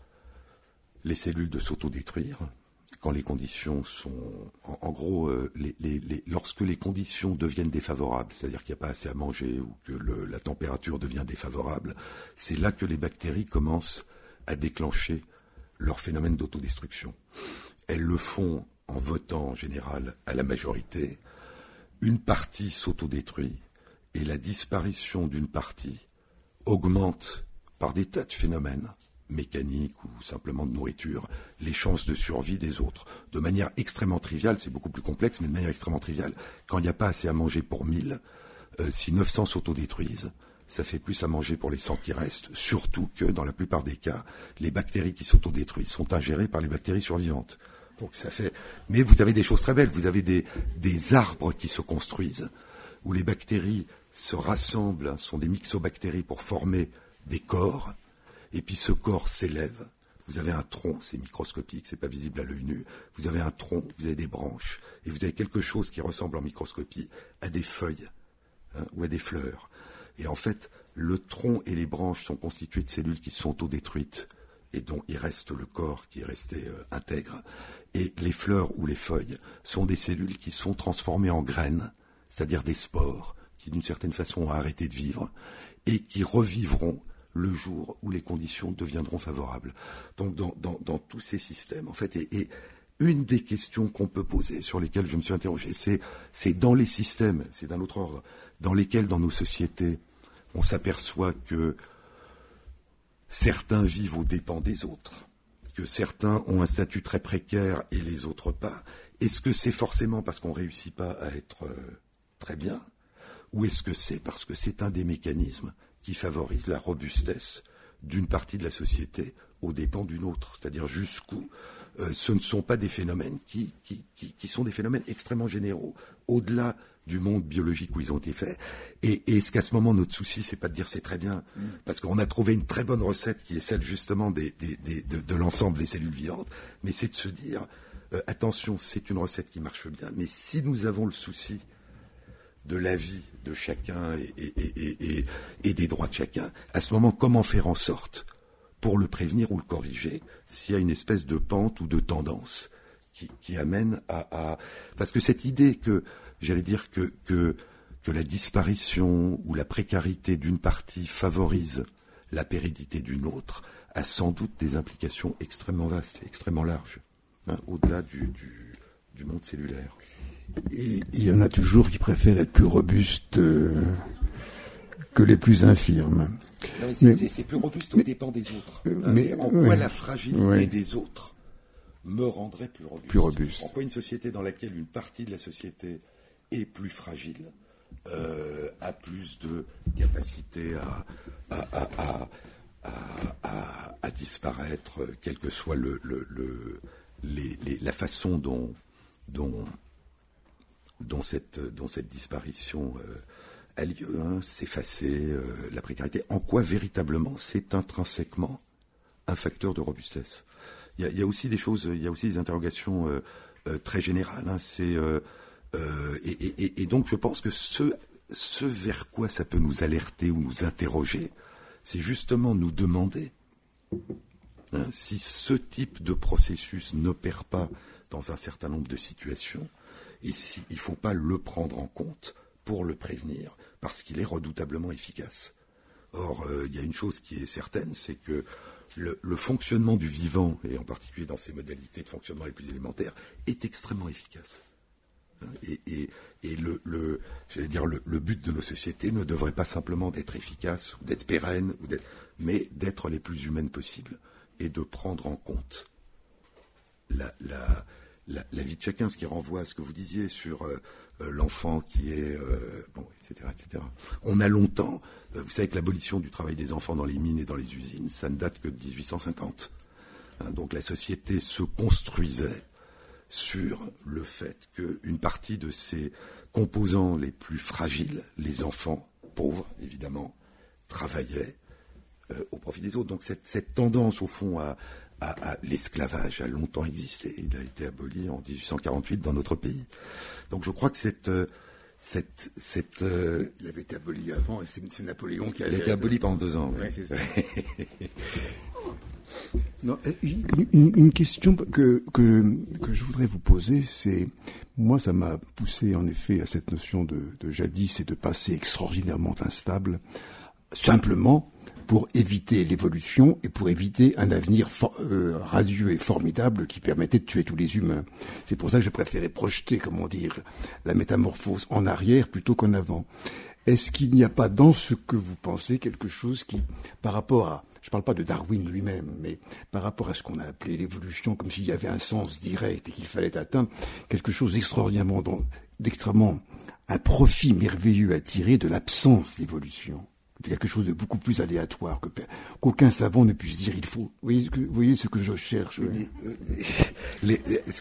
les cellules de s'autodétruire, quand les conditions sont... En gros, lorsque les conditions deviennent défavorables, c'est-à-dire qu'il n'y a pas assez à manger ou que la température devient défavorable, c'est là que les bactéries commencent à déclencher leur phénomène d'autodestruction. Elles le font en votant en général à la majorité. Une partie s'autodétruit et la disparition d'une partie augmente par des tas de phénomènes mécaniques ou simplement de nourriture, les chances de survie des autres. De manière extrêmement triviale, c'est beaucoup plus complexe, mais de manière extrêmement triviale. Quand il n'y a pas assez à manger pour 1000, si 900 s'autodétruisent, ça fait plus à manger pour les 100 qui restent, surtout que, dans la plupart des cas, les bactéries qui s'autodétruisent sont ingérées par les bactéries survivantes. Donc ça fait... Mais vous avez des choses très belles, vous avez des arbres qui se construisent, où les bactéries se rassemblent, sont des myxobactéries pour former des corps, et puis ce corps s'élève. Vous avez un tronc, c'est microscopique, c'est pas visible à l'œil nu. Vous avez un tronc, vous avez des branches, et vous avez quelque chose qui ressemble en microscopie à des feuilles, hein, ou à des fleurs. Et en fait, le tronc et les branches sont constitués de cellules qui sont autodétruites, et dont il reste le corps qui est resté intègre. Et les fleurs ou les feuilles sont des cellules qui sont transformées en graines, c'est-à-dire des spores, qui d'une certaine façon ont arrêté de vivre, et qui revivront le jour où les conditions deviendront favorables. Donc dans tous ces systèmes, en fait, et une des questions qu'on peut poser, sur lesquelles je me suis interrogé, c'est dans les systèmes, c'est d'un autre ordre, dans lesquels, dans nos sociétés, on s'aperçoit que certains vivent aux dépens des autres, que certains ont un statut très précaire et les autres pas. Est-ce que c'est forcément parce qu'on ne réussit pas à être très bien, ou est-ce que c'est parce que c'est un des mécanismes qui favorise la robustesse d'une partie de la société aux dépens d'une autre, c'est-à-dire jusqu'où ce ne sont pas des phénomènes qui sont des phénomènes extrêmement généraux, au-delà du monde biologique où ils ont été faits. Et est-ce qu'à ce moment, notre souci, c'est pas de dire c'est très bien, parce qu'on a trouvé une très bonne recette qui est celle justement de l'ensemble des cellules vivantes, mais c'est de se dire, attention, c'est une recette qui marche bien, mais si nous avons le souci de la vie de chacun et des droits de chacun, à ce moment, comment faire en sorte, pour le prévenir ou le corriger, s'il y a une espèce de pente ou de tendance qui amène à... Parce que cette idée que, j'allais dire que la disparition ou la précarité d'une partie favorise la péridité d'une autre, a sans doute des implications extrêmement vastes, extrêmement larges, hein, au-delà du monde cellulaire. Et il y en a toujours qui préfèrent être plus robustes que les plus infirmes. C'est plus robuste aux dépens des autres. En quoi la fragilité des autres me rendrait plus robuste. En quoi une société dans laquelle une partie de la société est plus fragile a plus de capacité à disparaître, quelle que soit la façon dont cette disparition a lieu, hein, s'effacer, la précarité. En quoi véritablement c'est intrinsèquement un facteur de robustesse. Il y a aussi des choses, il y a aussi des interrogations très générales. Hein, et donc je pense que ce vers quoi ça peut nous alerter ou nous interroger, c'est justement nous demander si ce type de processus n'opère pas dans un certain nombre de situations, et s'il ne faut pas le prendre en compte pour le prévenir, parce qu'il est redoutablement efficace. Or, il y a une chose qui est certaine, c'est que le fonctionnement du vivant, et en particulier dans ses modalités de fonctionnement les plus élémentaires, est extrêmement efficace. Et le but de nos sociétés ne devrait pas simplement d'être efficace, ou d'être pérenne, mais d'être les plus humaines possibles. et de prendre en compte la vie de chacun, ce qui renvoie à ce que vous disiez sur l'enfant qui est... etc., etc. On a longtemps... vous savez que l'abolition du travail des enfants dans les mines et dans les usines, ça ne date que de 1850. Donc la société se construisait sur le fait qu'une partie de ses composants les plus fragiles, les enfants, pauvres évidemment, travaillaient au profit des autres. Donc cette tendance au fond à l'esclavage a longtemps existé. Il a été aboli en 1848 dans notre pays. Donc je crois que il avait été aboli avant, et c'est Napoléon qui a... Il a été aboli pendant 2 ans. Ouais, c'est ça. Non, une question que je voudrais vous poser, c'est... Moi, ça m'a poussé en effet à cette notion de jadis et de passé extraordinairement instable, simplement pour éviter l'évolution et pour éviter un avenir radieux et formidable qui permettait de tuer tous les humains. C'est pour ça que je préférais projeter, comment dire, la métamorphose en arrière plutôt qu'en avant. Est-ce qu'il n'y a pas dans ce que vous pensez quelque chose qui, par rapport à, je ne parle pas de Darwin lui-même, mais par rapport à ce qu'on a appelé l'évolution, comme s'il y avait un sens direct et qu'il fallait atteindre, quelque chose d'extrêmement, un profit merveilleux à tirer de l'absence d'évolution? Quelque chose de beaucoup plus aléatoire, qu'aucun savant ne puisse dire il faut. Vous voyez ce que je cherche. Ce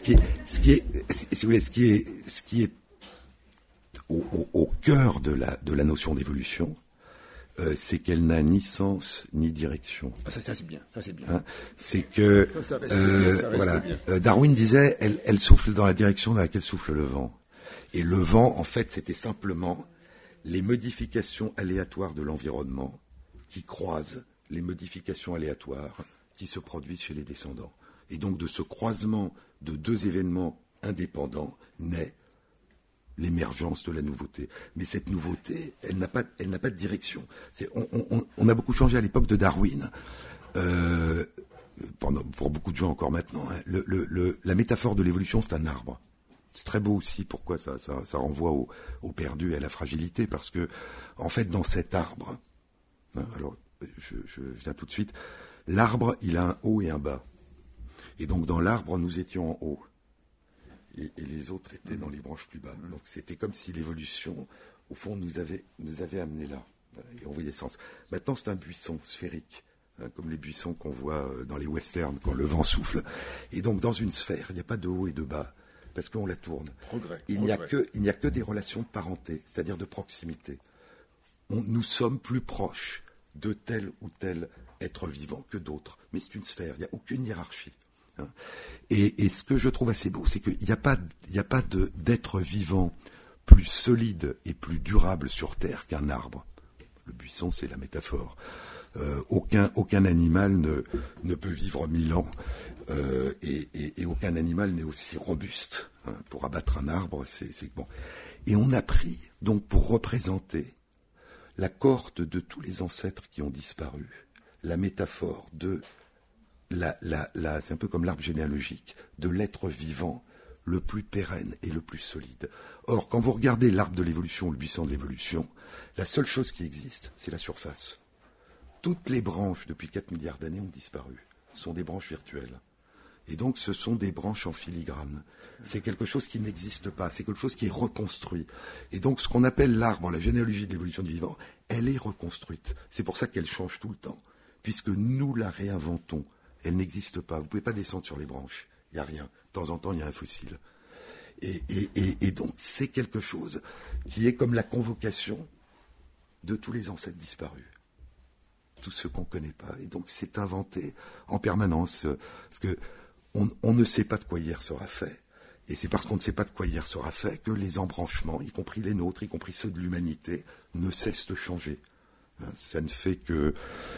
qui est au cœur de la notion d'évolution, c'est qu'elle n'a ni sens ni direction. Ça c'est bien. Ça c'est bien. Hein, c'est que Darwin disait elle souffle dans la direction dans laquelle souffle le vent. Et le vent, en fait, c'était simplement les modifications aléatoires de l'environnement qui croisent les modifications aléatoires qui se produisent chez les descendants. Et donc de ce croisement de 2 événements indépendants naît l'émergence de la nouveauté. Mais cette nouveauté, elle n'a pas de direction. On a beaucoup changé à l'époque de Darwin. Pour beaucoup de gens encore maintenant. Hein. La métaphore de l'évolution, c'est un arbre. C'est très beau aussi, pourquoi ça renvoie au perdu et à la fragilité, parce que, en fait, dans cet arbre, hein, alors, je viens tout de suite, l'arbre, il a un haut et un bas. Et donc, dans l'arbre, nous étions en haut. Et les autres étaient dans les branches plus bas. Donc, c'était comme si l'évolution, au fond, nous avait amené là. Et on voyait sens. Maintenant, c'est un buisson sphérique, hein, comme les buissons qu'on voit dans les westerns, quand le vent souffle. Et donc, dans une sphère, il n'y a pas de haut et de bas. Parce qu'on la tourne. Il n'y a que des relations de parenté, c'est-à-dire de proximité. Nous sommes plus proches de tel ou tel être vivant que d'autres. Mais c'est une sphère, il n'y a aucune hiérarchie. Hein. Et ce que je trouve assez beau, c'est qu'il n'y a pas d'être vivant plus solide et plus durable sur Terre qu'un arbre. Le buisson, c'est la métaphore. Aucun animal ne peut vivre 1000 ans et aucun animal n'est aussi robuste. Hein, pour abattre un arbre, c'est bon. Et on a pris, donc pour représenter la cohorte de tous les ancêtres qui ont disparu, la métaphore de c'est un peu comme l'arbre généalogique, de l'être vivant le plus pérenne et le plus solide. Or, quand vous regardez l'arbre de l'évolution, le buisson de l'évolution, la seule chose qui existe, c'est la surface. Toutes les branches, depuis 4 milliards d'années, ont disparu. Ce sont des branches virtuelles. Et donc, ce sont des branches en filigrane. C'est quelque chose qui n'existe pas. C'est quelque chose qui est reconstruit. Et donc, ce qu'on appelle l'arbre, la généalogie de l'évolution du vivant, elle est reconstruite. C'est pour ça qu'elle change tout le temps. Puisque nous la réinventons. Elle n'existe pas. Vous ne pouvez pas descendre sur les branches. Il n'y a rien. De temps en temps, il y a un fossile. Et donc, c'est quelque chose qui est comme la convocation de tous les ancêtres disparus. Tous ceux qu'on ne connaît pas. Et donc, c'est inventé en permanence. Parce que on ne sait pas de quoi hier sera fait. Et c'est parce qu'on ne sait pas de quoi hier sera fait que les embranchements, y compris les nôtres, y compris ceux de l'humanité, ne cessent de changer. Ça ne fait que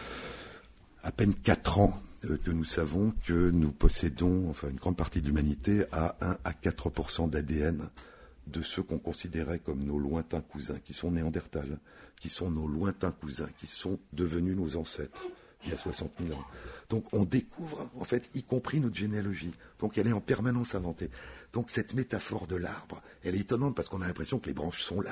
à peine 4 ans que nous savons que nous possédons, enfin une grande partie de l'humanité, à 1 à 4% d'ADN de ceux qu'on considérait comme nos lointains cousins, qui sont Néandertals, qui sont nos lointains cousins, qui sont devenus nos ancêtres il y a 60 000 ans. Donc on découvre, en fait, y compris notre généalogie. Donc elle est en permanence inventée. Donc cette métaphore de l'arbre, elle est étonnante parce qu'on a l'impression que les branches sont là.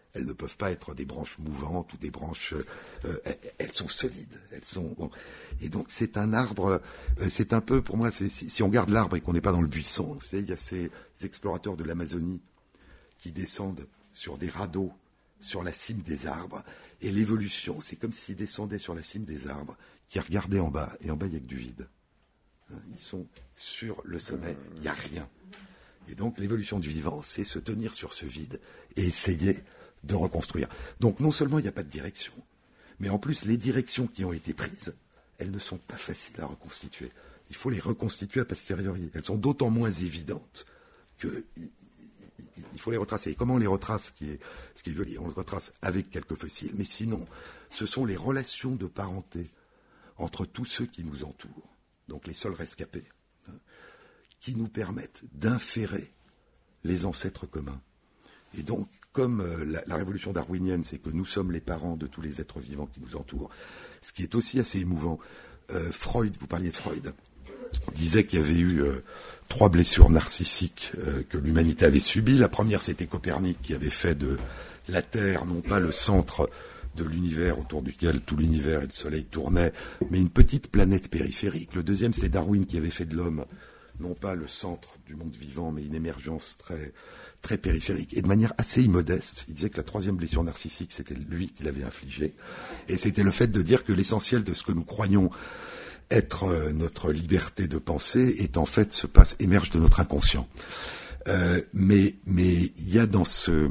Elles ne peuvent pas être des branches mouvantes ou des branches... elles sont solides. Bon. Et donc, c'est un arbre... c'est un peu, pour moi, si on garde l'arbre et qu'on n'est pas dans le buisson, vous savez, il y a ces explorateurs de l'Amazonie qui descendent sur des radeaux, sur la cime des arbres. Et l'évolution, c'est comme s'ils descendaient sur la cime des arbres, qui regardaient en bas. Et en bas, il n'y a que du vide. Ils sont sur le sommet, il n'y a rien. Et donc, l'évolution du vivant, c'est se tenir sur ce vide et essayer de reconstruire. Donc non seulement il n'y a pas de direction, mais en plus les directions qui ont été prises, elles ne sont pas faciles à reconstituer. Il faut les reconstituer a posteriori. Elles sont d'autant moins évidentes qu'il faut les retracer. Et comment on les retrace, ce qui est joli, on les retrace avec quelques fossiles, mais sinon, ce sont les relations de parenté entre tous ceux qui nous entourent, donc les sols rescapés, qui nous permettent d'inférer les ancêtres communs. Et donc, comme la révolution darwinienne, c'est que nous sommes les parents de tous les êtres vivants qui nous entourent, ce qui est aussi assez émouvant. Freud, vous parliez de Freud, disait qu'il y avait eu 3 blessures narcissiques que l'humanité avait subies. La première, c'était Copernic, qui avait fait de la Terre, non pas le centre de l'univers autour duquel tout l'univers et le Soleil tournaient, mais une petite planète périphérique. Le deuxième, c'était Darwin, qui avait fait de l'homme, non pas le centre du monde vivant, mais une émergence très, très périphérique. Et de manière assez immodeste, il disait que la 3e blessure narcissique, c'était lui qui l'avait infligée. Et c'était le fait de dire que l'essentiel de ce que nous croyons être notre liberté de penser est en fait émerge de notre inconscient. Mais il y a dans cette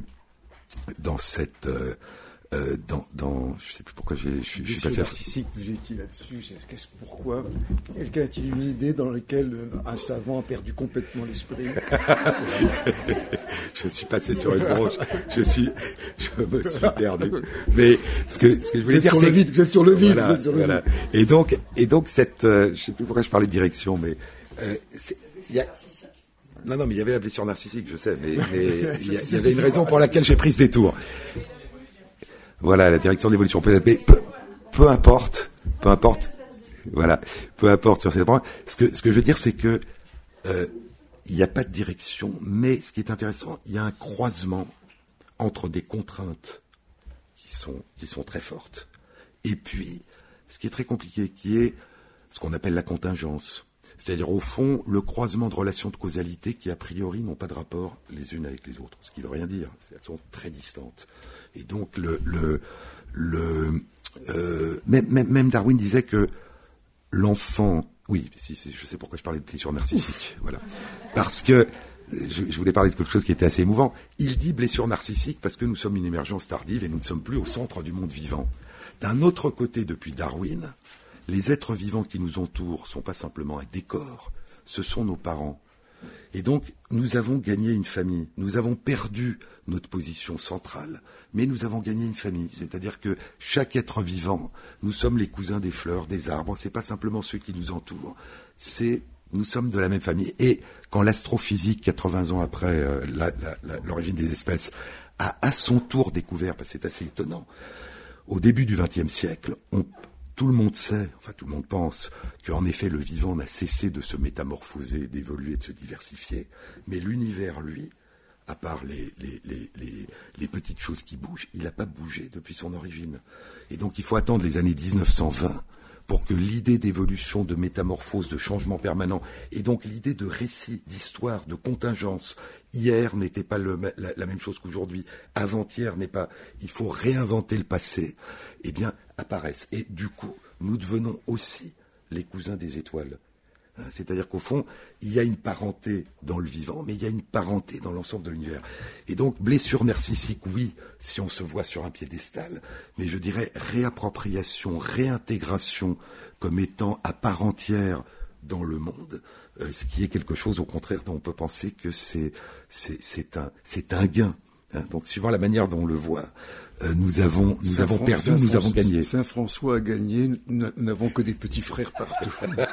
je sais plus pourquoi je suis passé narcissique, vous étiez là-dessus. Pourquoi quelqu'un a-t-il une idée dans laquelle un savant a perdu complètement l'esprit? Je suis passé sur une branche. Je me suis perdu. Mais ce que je voulais dire, c'est vous êtes sur le vide. Voilà. Et donc cette, je sais plus pourquoi je parlais de direction, mais non, mais il y avait la blessure narcissique, je sais, mais il y avait une raison pour laquelle j'ai pris ce détour. Voilà, la direction de l'évolution. Mais peu importe. Voilà, peu importe sur cette point. Ce que je veux dire, c'est que il n'y a pas de direction, mais ce qui est intéressant, il y a un croisement entre des contraintes qui sont très fortes, et puis ce qui est très compliqué, qui est ce qu'on appelle la contingence. C'est-à-dire, au fond, le croisement de relations de causalité qui, a priori, n'ont pas de rapport les unes avec les autres. Ce qui ne veut rien dire. Elles sont très distantes. Et donc, même Darwin disait que l'enfant... Oui, je sais pourquoi je parlais de blessure narcissique. Voilà. Parce que, je voulais parler de quelque chose qui était assez émouvant. Il dit blessure narcissique parce que nous sommes une émergence tardive et nous ne sommes plus au centre du monde vivant. D'un autre côté, depuis Darwin... Les êtres vivants qui nous entourent ne sont pas simplement un décor, ce sont nos parents. Et donc, nous avons gagné une famille. Nous avons perdu notre position centrale, mais nous avons gagné une famille. C'est-à-dire que chaque être vivant, nous sommes les cousins des fleurs, des arbres. Ce n'est pas simplement ceux qui nous entourent. Nous sommes de la même famille. Et quand l'astrophysique, 80 ans après l'origine des espèces, a à son tour découvert, parce que c'est assez étonnant, au début du XXe siècle, tout le monde sait, enfin tout le monde pense, qu'en effet le vivant n'a cessé de se métamorphoser, d'évoluer, de se diversifier. Mais l'univers, lui, à part les petites choses qui bougent, il n'a pas bougé depuis son origine. Et donc il faut attendre les années 1920 pour que l'idée d'évolution, de métamorphose, de changement permanent, et donc l'idée de récit, d'histoire, de contingence, hier n'était pas la même chose qu'aujourd'hui, avant-hier n'est pas... Il faut réinventer le passé, eh bien, apparaissent. Et du coup, nous devenons aussi les cousins des étoiles. C'est-à-dire qu'au fond, il y a une parenté dans le vivant, mais il y a une parenté dans l'ensemble de l'univers. Et donc, blessure narcissique, oui, si on se voit sur un piédestal, mais je dirais réappropriation, réintégration comme étant à part entière dans le monde, ce qui est quelque chose, au contraire, dont on peut penser que c'est un gain. Donc, suivant la manière dont on le voit, nous avons perdu, nous avons gagné. Saint-François a gagné, nous n'avons que des petits frères partout.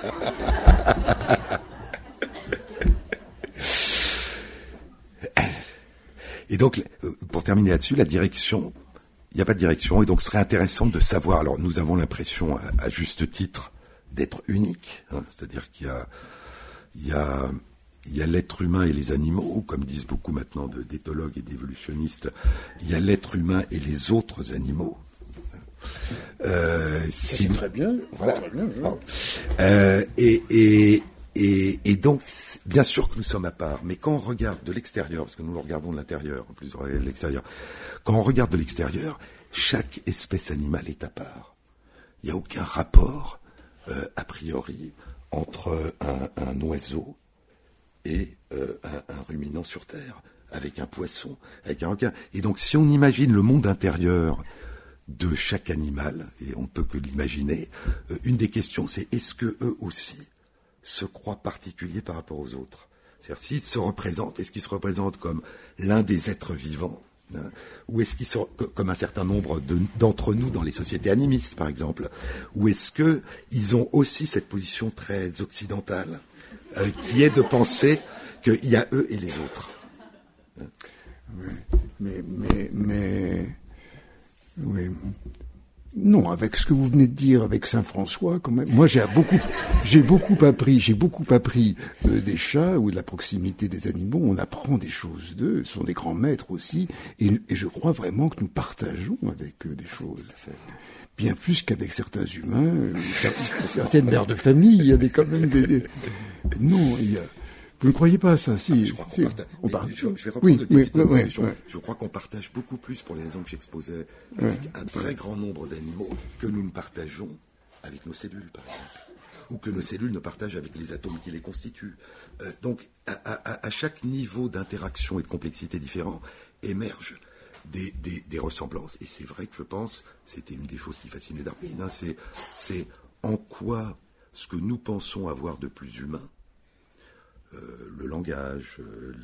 Et donc, pour terminer là-dessus, la direction, il n'y a pas de direction, et donc ce serait intéressant de savoir, alors nous avons l'impression, à juste titre, d'être unique, c'est-à-dire qu'il y a il y a l'être humain et les animaux, ou comme disent beaucoup maintenant d'éthologues et d'évolutionnistes, il y a l'être humain et les autres animaux. C'est très bien. Voilà. Très bien, Et donc, bien sûr que nous sommes à part, mais quand on regarde de l'extérieur, parce que nous le regardons de l'intérieur, en plus de l'extérieur, quand on regarde de l'extérieur, chaque espèce animale est à part. Il n'y a aucun rapport, a priori, entre un oiseau et un ruminant sur Terre, avec un poisson, avec un requin. Et donc, si on imagine le monde intérieur de chaque animal, et on ne peut que l'imaginer, une des questions, c'est est-ce que eux aussi se croient particuliers par rapport aux autres? C'est-à-dire, s'ils se représentent, est-ce qu'ils se représentent comme l'un des êtres vivants, hein, ou est-ce qu'ils sont comme un certain nombre d'entre nous dans les sociétés animistes, par exemple, ou est-ce qu'ils ont aussi cette position très occidentale, qui est de penser qu'il y a eux et les autres? Oui. Non, avec ce que vous venez de dire, avec Saint-François, quand même. Moi, j'ai beaucoup appris des chats ou de la proximité des animaux. On apprend des choses d'eux. Ce sont des grands maîtres aussi. Et je crois vraiment que nous partageons avec eux des choses. Bien plus qu'avec certains humains, certaines mères de famille. Il y a quand même des... Non, il y a... Vous ne croyez pas ça, si? Je crois qu'on partage. Je vais reprendre le début de la discussion. Je crois qu'on partage beaucoup plus, pour les raisons que j'exposais, avec un très grand nombre d'animaux que nous ne partageons avec nos cellules, par exemple, ou que nos cellules ne partagent avec les atomes qui les constituent. Donc, à chaque niveau d'interaction et de complexité différent, émergent des ressemblances. Et c'est vrai que je pense, c'était une des choses qui fascinait Darwin, hein, c'est en quoi ce que nous pensons avoir de plus humain, le langage,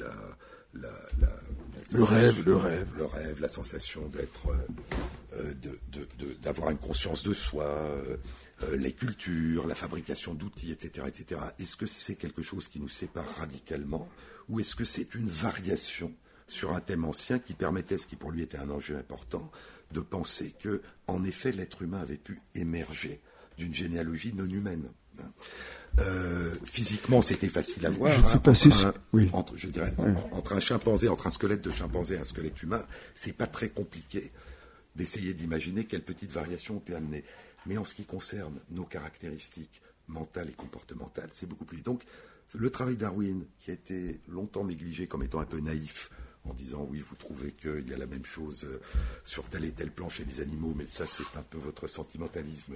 le rêve, la sensation d'être, d'avoir une conscience de soi, les cultures, la fabrication d'outils, etc., etc. Est-ce que c'est quelque chose qui nous sépare radicalement, ou est-ce que c'est une variation sur un thème ancien qui permettait, ce qui pour lui était un enjeu important, de penser que, en effet, l'être humain avait pu émerger d'une généalogie non humaine, hein. Physiquement, c'était facile à voir. Je ne sais pas si... Entre un chimpanzé, entre un squelette de chimpanzé et un squelette humain, c'est pas très compliqué d'essayer d'imaginer quelle petite variation on peut amener. Mais en ce qui concerne nos caractéristiques mentales et comportementales, c'est beaucoup plus. Donc, le travail de Darwin, qui a été longtemps négligé comme étant un peu naïf, en disant oui, vous trouvez qu'il y a la même chose sur tel et tel plan chez les animaux, mais ça c'est un peu votre sentimentalisme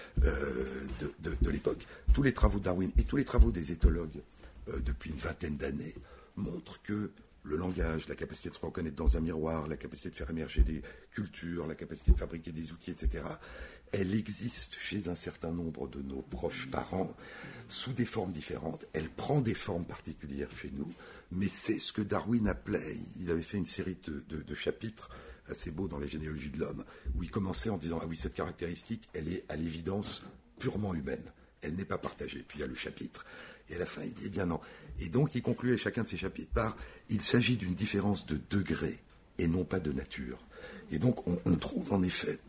de l'époque. Tous les travaux de Darwin et tous les travaux des éthologues depuis une vingtaine d'années montrent que le langage, la capacité de se reconnaître dans un miroir, la capacité de faire émerger des cultures, la capacité de fabriquer des outils, etc., elle existe chez un certain nombre de nos proches parents sous des formes différentes. Elle prend des formes particulières chez nous, mais c'est ce que Darwin appelait, il avait fait une série de chapitres assez beaux dans la généalogie de l'homme, où il commençait en disant « Ah oui, cette caractéristique, elle est à l'évidence purement humaine, elle n'est pas partagée. » Puis il y a le chapitre, et à la fin il dit « Eh bien non. » Et donc il concluait chacun de ces chapitres par « Il s'agit d'une différence de degré et non pas de nature. » Et donc on trouve en effet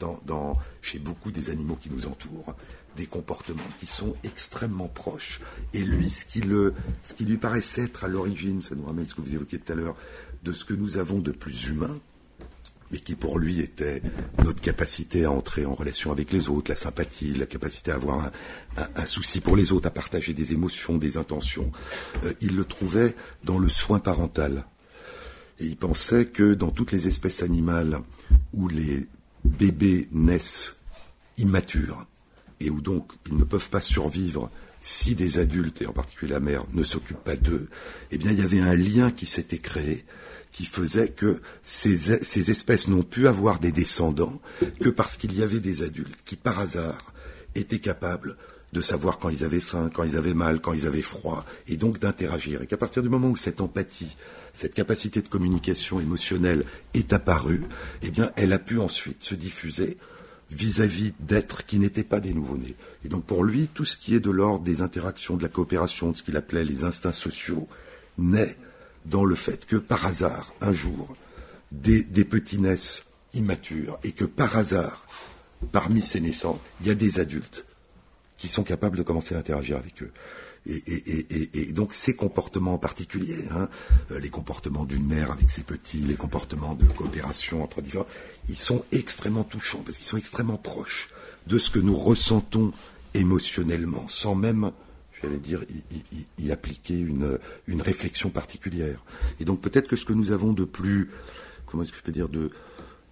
chez beaucoup des animaux qui nous entourent des comportements qui sont extrêmement proches. Et lui, ce qui lui paraissait être à l'origine, ça nous ramène ce que vous évoquiez tout à l'heure, de ce que nous avons de plus humain, mais qui pour lui était notre capacité à entrer en relation avec les autres, la sympathie, la capacité à avoir un souci pour les autres, à partager des émotions, des intentions. Il le trouvait dans le soin parental. Et il pensait que dans toutes les espèces animales où les bébés naissent immatures et où donc ils ne peuvent pas survivre si des adultes, et en particulier la mère, ne s'occupent pas d'eux, eh bien il y avait un lien qui s'était créé qui faisait que ces espèces n'ont pu avoir des descendants que parce qu'il y avait des adultes qui, par hasard, étaient capables de savoir quand ils avaient faim, quand ils avaient mal, quand ils avaient froid, et donc d'interagir. Et qu'à partir du moment où cette empathie, cette capacité de communication émotionnelle est apparue, eh bien, elle a pu ensuite se diffuser vis-à-vis d'êtres qui n'étaient pas des nouveau-nés. Et donc pour lui, tout ce qui est de l'ordre des interactions, de la coopération, de ce qu'il appelait les instincts sociaux, naît dans le fait que par hasard, un jour, des petits naissent immatures, et que par hasard, parmi ces naissants, il y a des adultes qui sont capables de commencer à interagir avec eux. Et donc ces comportements en particulier, les comportements d'une mère avec ses petits, les comportements de coopération entre différents, ils sont extrêmement touchants parce qu'ils sont extrêmement proches de ce que nous ressentons émotionnellement, sans même, j'allais dire, y appliquer une réflexion particulière. Et donc peut-être que ce que nous avons de plus, comment est-ce que je peux dire, de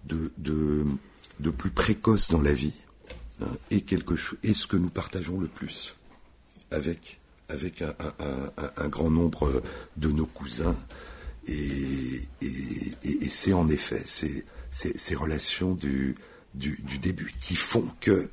plus précoce dans la vie, est quelque chose, est ce que nous partageons le plus avec un grand nombre de nos cousins, et c'est en effet ces relations du début qui font que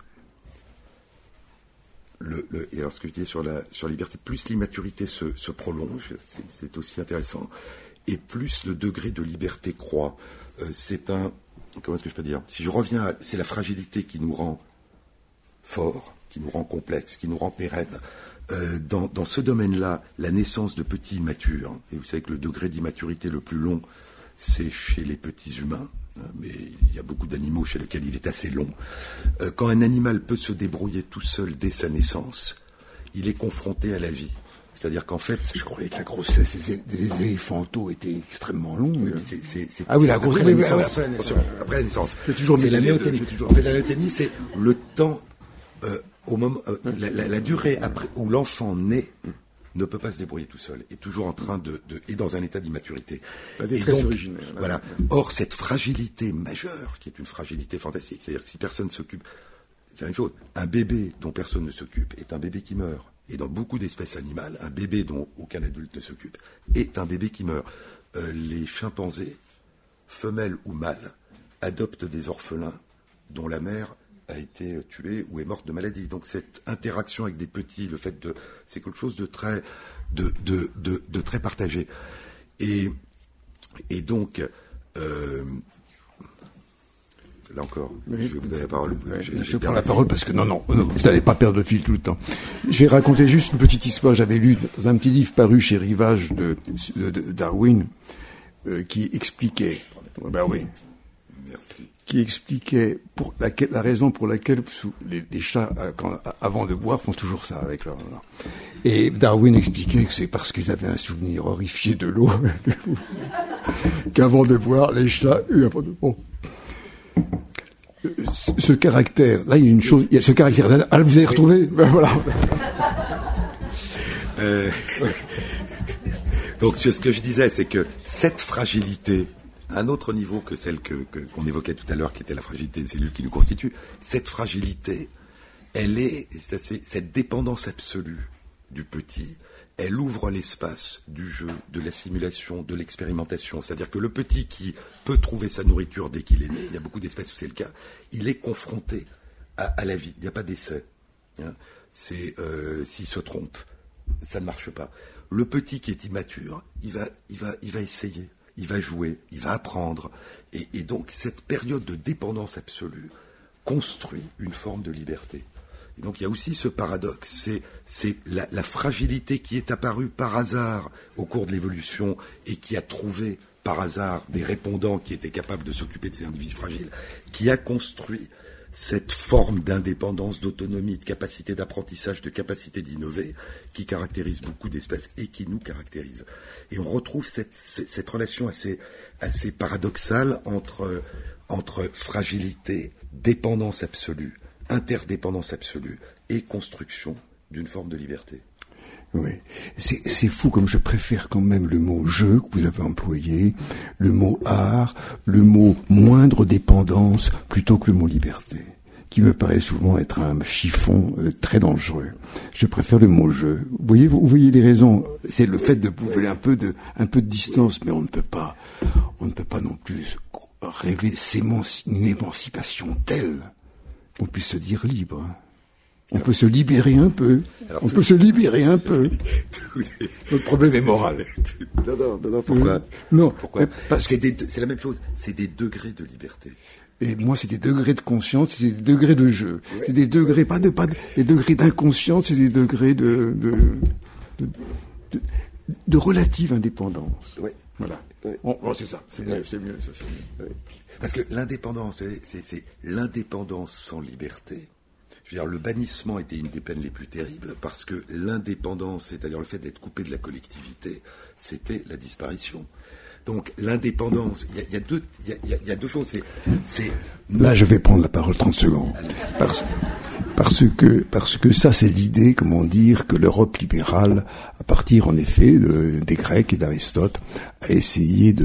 et alors ce que je disais sur la liberté, plus l'immaturité se prolonge, c'est aussi intéressant, et plus le degré de liberté croît. Comment est-ce que je peux dire, si je reviens c'est la fragilité qui nous rend forts, qui nous rend complexes, qui nous rend pérennes. Dans ce domaine-là, la naissance de petits immatures, et vous savez que le degré d'immaturité le plus long, c'est chez les petits humains, mais il y a beaucoup d'animaux chez lesquels il est assez long. Quand un animal peut se débrouiller tout seul dès sa naissance, il est confronté à la vie. C'est-à-dire qu'en fait... Je croyais que la grossesse des éléphantaux était extrêmement longue. Oui, la grossesse après la naissance. C'est la néoténie. En fait, la néoténie, c'est le temps... au moment, la durée après où l'enfant naît ne peut pas se débrouiller tout seul, est toujours en train est dans un état d'immaturité. La détresse originelle. Voilà. Or, cette fragilité majeure, qui est une fragilité fantastique, c'est-à-dire que si personne ne s'occupe, c'est la même chose. Un bébé dont personne ne s'occupe est un bébé qui meurt. Et dans beaucoup d'espèces animales, un bébé dont aucun adulte ne s'occupe est un bébé qui meurt. Les chimpanzés, femelles ou mâles, adoptent des orphelins dont la mère a été tuée ou est morte de maladie. Donc cette interaction avec des petits, c'est quelque chose de très partagé. Et donc là encore, je vais vous donner la parole. Je prends la parole parce que non, vous n'allez pas perdre le fil tout le temps. Je vais raconter juste une petite histoire. J'avais lu dans un petit livre paru chez Rivage de Darwin qui expliquait. Ben oui. Merci. Qui expliquait la raison pour laquelle les chats, avant de boire, font toujours ça avec leur... Et Darwin expliquait que c'est parce qu'ils avaient un souvenir horrifié de l'eau, qu'avant de boire, les chats... Ce caractère, là il y a une chose, il y a ce caractère, vous avez retrouvé, ben voilà. Donc ce que je disais, c'est que cette fragilité, à un autre niveau que celle qu'on évoquait tout à l'heure, qui était la fragilité des cellules qui nous constituent, cette fragilité, cette dépendance absolue du petit, elle ouvre l'espace du jeu, de la simulation, de l'expérimentation. C'est-à-dire que le petit qui peut trouver sa nourriture dès qu'il est né, il y a beaucoup d'espèces où c'est le cas, il est confronté à la vie. Il n'y a pas d'essai. S'il se trompe, ça ne marche pas. Le petit qui est immature, il va essayer, il va jouer, il va apprendre. Et donc cette période de dépendance absolue construit une forme de liberté. Et donc il y a aussi ce paradoxe, c'est la fragilité qui est apparue par hasard au cours de l'évolution et qui a trouvé par hasard des répondants qui étaient capables de s'occuper de ces individus fragiles, qui a construit cette forme d'indépendance, d'autonomie, de capacité d'apprentissage, de capacité d'innover, qui caractérise beaucoup d'espèces et qui nous caractérise. Et on retrouve cette relation assez paradoxale entre fragilité, dépendance absolue, interdépendance absolue et construction d'une forme de liberté. Oui, c'est fou comme je préfère quand même le mot jeu que vous avez employé, le mot art, le mot moindre dépendance plutôt que le mot liberté, qui me paraît souvent être un chiffon très dangereux. Je préfère le mot jeu. Vous voyez les raisons. C'est le fait de bouger un peu de distance, mais on ne peut pas non plus rêver une émancipation telle qu'on puisse se dire libre. On peut se libérer un peu. Notre problème est moral. Non, pourquoi? Pourquoi? C'est la même chose. C'est des degrés de liberté. Et moi, c'est des degrés de conscience, c'est des degrés de jeu. Ouais. C'est des degrés, des degrés d'inconscience, c'est des degrés de relative indépendance. Oui. Voilà. Ouais. C'est ça. C'est mieux, ça. Ouais. Parce que l'indépendance, c'est l'indépendance sans liberté. Je veux dire, le bannissement était une des peines les plus terribles parce que l'indépendance, c'est-à-dire le fait d'être coupé de la collectivité, c'était la disparition. Donc l'indépendance, il y a deux choses. Là, je vais prendre la parole 30 secondes. Parce que ça, c'est l'idée, comment dire, que l'Europe libérale, à partir en effet des Grecs et d'Aristote, a essayé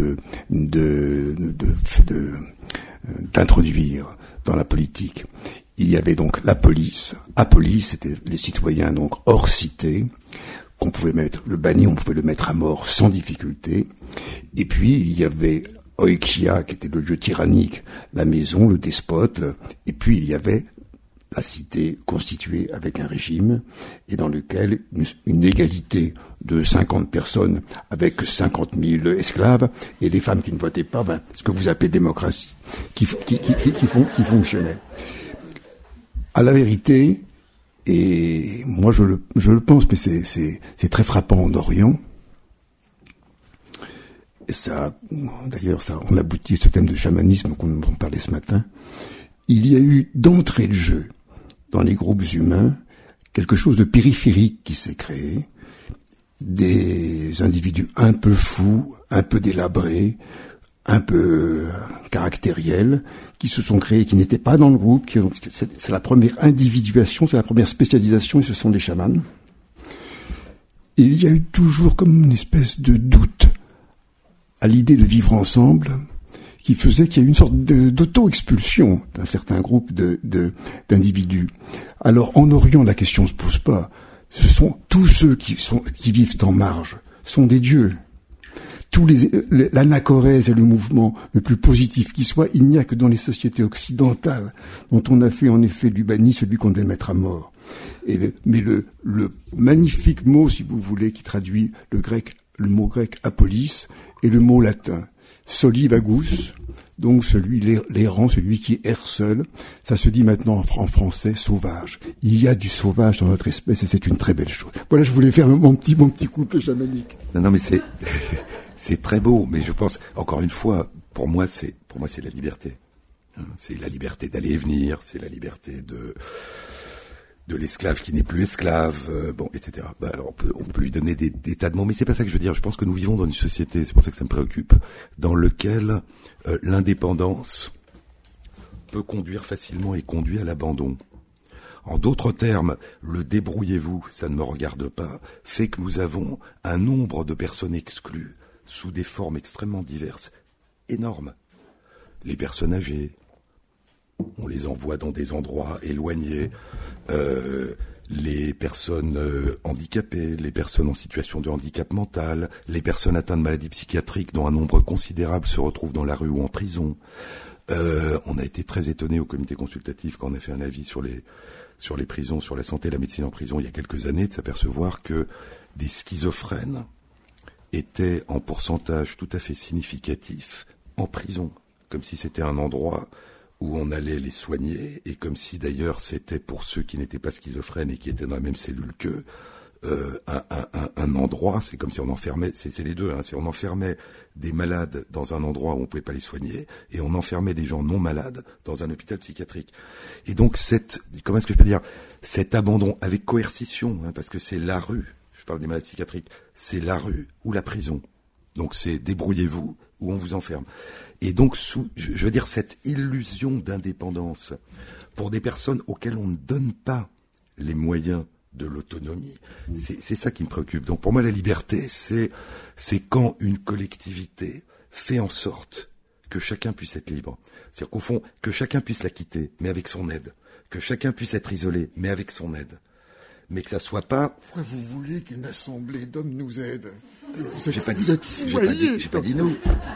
d'introduire dans la politique. Il y avait donc la police. À police, c'était les citoyens donc hors cité, qu'on pouvait mettre, le banni, on pouvait le mettre à mort sans difficulté. Et puis, il y avait Oikia, qui était le lieu tyrannique, la maison, le despote, et puis il y avait la cité constituée avec un régime, et dans lequel une égalité de 50 personnes avec 50 000 esclaves, et les femmes qui ne votaient pas, ce que vous appelez démocratie, qui fonctionnait. À la vérité, et moi je le pense, mais c'est très frappant en Orient. Et ça, d'ailleurs, on aboutit à ce thème de chamanisme qu'on parlait ce matin. Il y a eu d'entrée de jeu dans les groupes humains quelque chose de périphérique qui s'est créé, des individus un peu fous, un peu délabrés, un peu caractériels, qui se sont créés, qui n'étaient pas dans le groupe, c'est la première individuation, c'est la première spécialisation, et ce sont les chamans. Et il y a eu toujours comme une espèce de doute à l'idée de vivre ensemble, qui faisait qu'il y a eu une sorte d'auto-expulsion d'un certain groupe d'individus. Alors, en Orient, la question ne se pose pas. Ce sont tous ceux qui vivent en marge, sont des dieux. L'anachorèse est le mouvement le plus positif qui soit. Il n'y a que dans les sociétés occidentales dont on a fait en effet du banni celui qu'on devait mettre à mort. Mais le magnifique mot, si vous voulez, qui traduit le mot grec apolis, et le mot latin solivagus, donc l'errant, celui qui erre seul. Ça se dit maintenant en français sauvage. Il y a du sauvage dans notre espèce et c'est une très belle chose. Voilà, je voulais faire mon petit couple chamanique. Non, mais c'est très beau, mais je pense, encore une fois, pour moi, c'est la liberté. C'est la liberté d'aller et venir, c'est la liberté de l'esclave qui n'est plus esclave, etc. Alors on peut lui donner des tas de mots, mais c'est pas ça que je veux dire. Je pense que nous vivons dans une société, c'est pour ça que ça me préoccupe, dans lequel l'indépendance peut conduire facilement et conduit à l'abandon. En d'autres termes, le débrouillez-vous, ça ne me regarde pas, fait que nous avons un nombre de personnes exclues sous des formes extrêmement diverses, énormes. Les personnes âgées, on les envoie dans des endroits éloignés, les personnes handicapées, les personnes en situation de handicap mental, les personnes atteintes de maladies psychiatriques dont un nombre considérable se retrouve dans la rue ou en prison. On a été très étonnés au comité consultatif quand on a fait un avis sur les prisons, sur la santé et la médecine en prison il y a quelques années, de s'apercevoir que des schizophrènes étaient en pourcentage tout à fait significatif en prison, comme si c'était un endroit où on allait les soigner, et comme si d'ailleurs c'était pour ceux qui n'étaient pas schizophrènes et qui étaient dans la même cellule qu'eux, un endroit, c'est comme si on enfermait, c'est les deux, si on enfermait des malades dans un endroit où on ne pouvait pas les soigner, et on enfermait des gens non malades dans un hôpital psychiatrique. Et donc comment est-ce que je peux dire, cet abandon avec coercition, parce que c'est la rue, je parle des malades psychiatriques, c'est la rue ou la prison. Donc c'est débrouillez-vous ou on vous enferme. Et donc, je veux dire, cette illusion d'indépendance pour des personnes auxquelles on ne donne pas les moyens de l'autonomie, c'est ça qui me préoccupe. Donc pour moi, la liberté, c'est quand une collectivité fait en sorte que chacun puisse être libre. C'est-à-dire qu'au fond, que chacun puisse la quitter, mais avec son aide. Que chacun puisse être isolé, mais avec son aide. Mais que ça soit pas... Pourquoi vous voulez qu'une assemblée d'hommes nous aide? J'ai pas dit nous.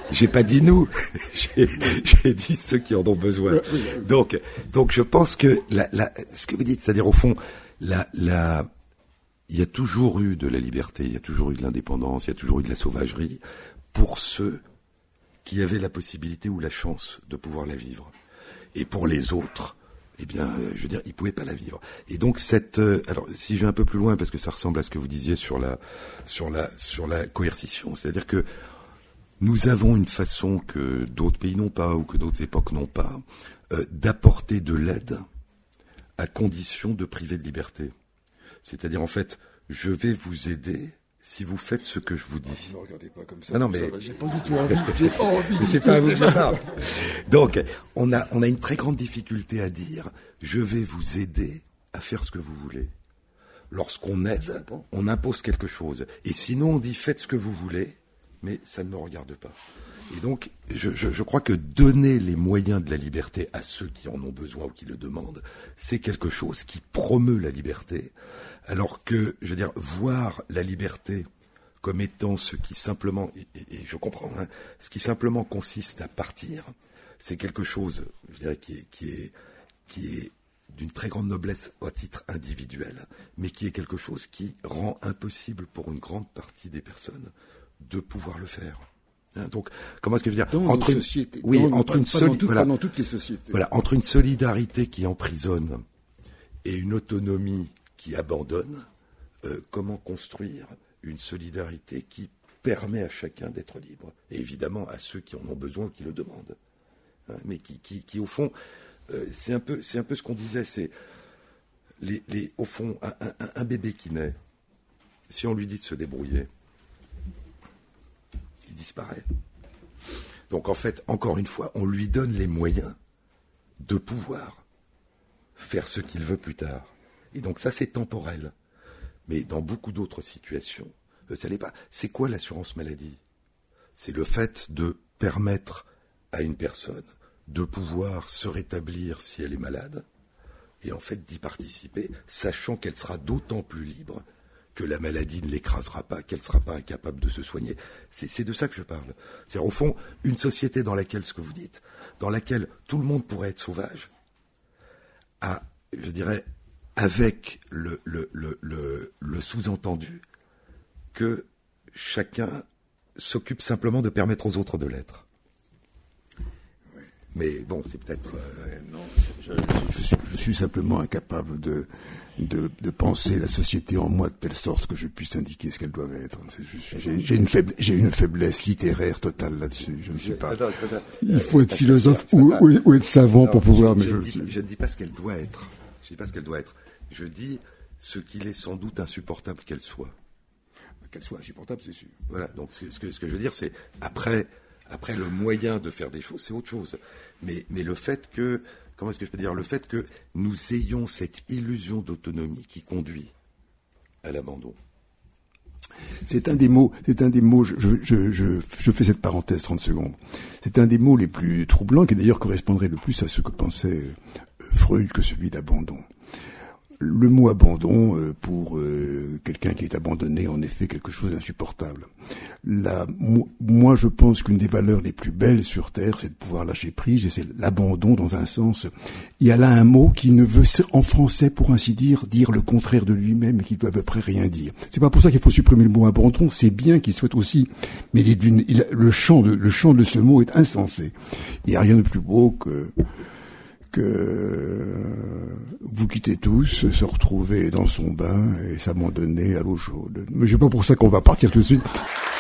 J'ai dit ceux qui en ont besoin. Donc je pense que ce que vous dites, c'est-à-dire au fond, il y a toujours eu de la liberté, il y a toujours eu de l'indépendance, il y a toujours eu de la sauvagerie pour ceux qui avaient la possibilité ou la chance de pouvoir la vivre. Et pour les autres, eh bien, je veux dire, ils pouvaient pas la vivre. Et donc alors, si je vais un peu plus loin, parce que ça ressemble à ce que vous disiez sur la coercition, c'est-à-dire que nous avons une façon que d'autres pays n'ont pas, ou que d'autres époques n'ont pas, d'apporter de l'aide à condition de priver de liberté. C'est-à-dire, en fait, je vais vous aider si vous faites ce que je vous dis. Ne me regardez pas comme ça. Ah non, mais j'ai pas du tout envie. J'ai pas envie. Mais c'est pas à vous que je parle. Donc, on a une très grande difficulté à dire, je vais vous aider à faire ce que vous voulez. Lorsqu'on aide, on impose quelque chose. Et sinon, on dit, faites ce que vous voulez, mais ça ne me regarde pas. Et donc, je crois que donner les moyens de la liberté à ceux qui en ont besoin ou qui le demandent, c'est quelque chose qui promeut la liberté, alors que, je veux dire, voir la liberté comme étant ce qui simplement, et je comprends, hein, ce qui simplement consiste à partir, c'est quelque chose, je dirais, qui est d'une très grande noblesse à titre individuel, mais qui est quelque chose qui rend impossible pour une grande partie des personnes de pouvoir le faire. Hein, donc, comment est-ce que je veux dire, entre une solidarité qui emprisonne et une autonomie qui abandonne, comment construire une solidarité qui permet à chacun d'être libre, et évidemment à ceux qui en ont besoin ou qui le demandent, hein, mais qui au fond, c'est un peu ce qu'on disait, c'est au fond un bébé qui naît, si on lui dit de se débrouiller, il disparaît. Donc en fait, encore une fois, on lui donne les moyens de pouvoir faire ce qu'il veut plus tard. Et donc ça, c'est temporel. Mais dans beaucoup d'autres situations, ça l'est pas. C'est quoi l'assurance maladie? C'est le fait de permettre à une personne de pouvoir se rétablir si elle est malade, et en fait d'y participer, sachant qu'elle sera d'autant plus libre que la maladie ne l'écrasera pas, qu'elle ne sera pas incapable de se soigner. C'est de ça que je parle. C'est-à-dire, au fond, une société dans laquelle, ce que vous dites, dans laquelle tout le monde pourrait être sauvage, je dirais, avec le sous-entendu que chacun s'occupe simplement de permettre aux autres de l'être. Mais bon, c'est peut-être... Non, je suis simplement incapable de penser la société en moi de telle sorte que je puisse indiquer ce qu'elle doit être. J'ai une faiblesse littéraire totale là-dessus. Je ne sais pas. Il faut être philosophe ou être savant pour pouvoir... Je ne dis pas ce qu'elle doit être. Je dis pas ce qu'elle doit être. Je dis ce qu'il est sans doute insupportable qu'elle soit. Qu'elle soit insupportable, c'est sûr. Voilà, donc ce que je veux dire, c'est après le moyen de faire des choses, c'est autre chose. Mais le fait que, comment est-ce que je peux dire, le fait que nous ayons cette illusion d'autonomie qui conduit à l'abandon. C'est un des mots, je fais cette parenthèse 30 secondes. C'est un des mots les plus troublants qui d'ailleurs correspondrait le plus à ce que pensait Freud que celui d'abandon. Le mot abandon, pour quelqu'un qui est abandonné, en effet, quelque chose d'insupportable. Moi, je pense qu'une des valeurs les plus belles sur Terre, c'est de pouvoir lâcher prise, et c'est l'abandon dans un sens. Il y a là un mot qui ne veut, en français, pour ainsi dire le contraire de lui-même, et qui ne peut à peu près rien dire. C'est pas pour ça qu'il faut supprimer le mot abandon, c'est bien qu'il soit aussi, mais le champ de ce mot est insensé. Il n'y a rien de plus beau que vous quittez tous, se retrouver dans son bain et s'abandonner à l'eau chaude. Mais c'est pas pour ça qu'on va partir tout de suite.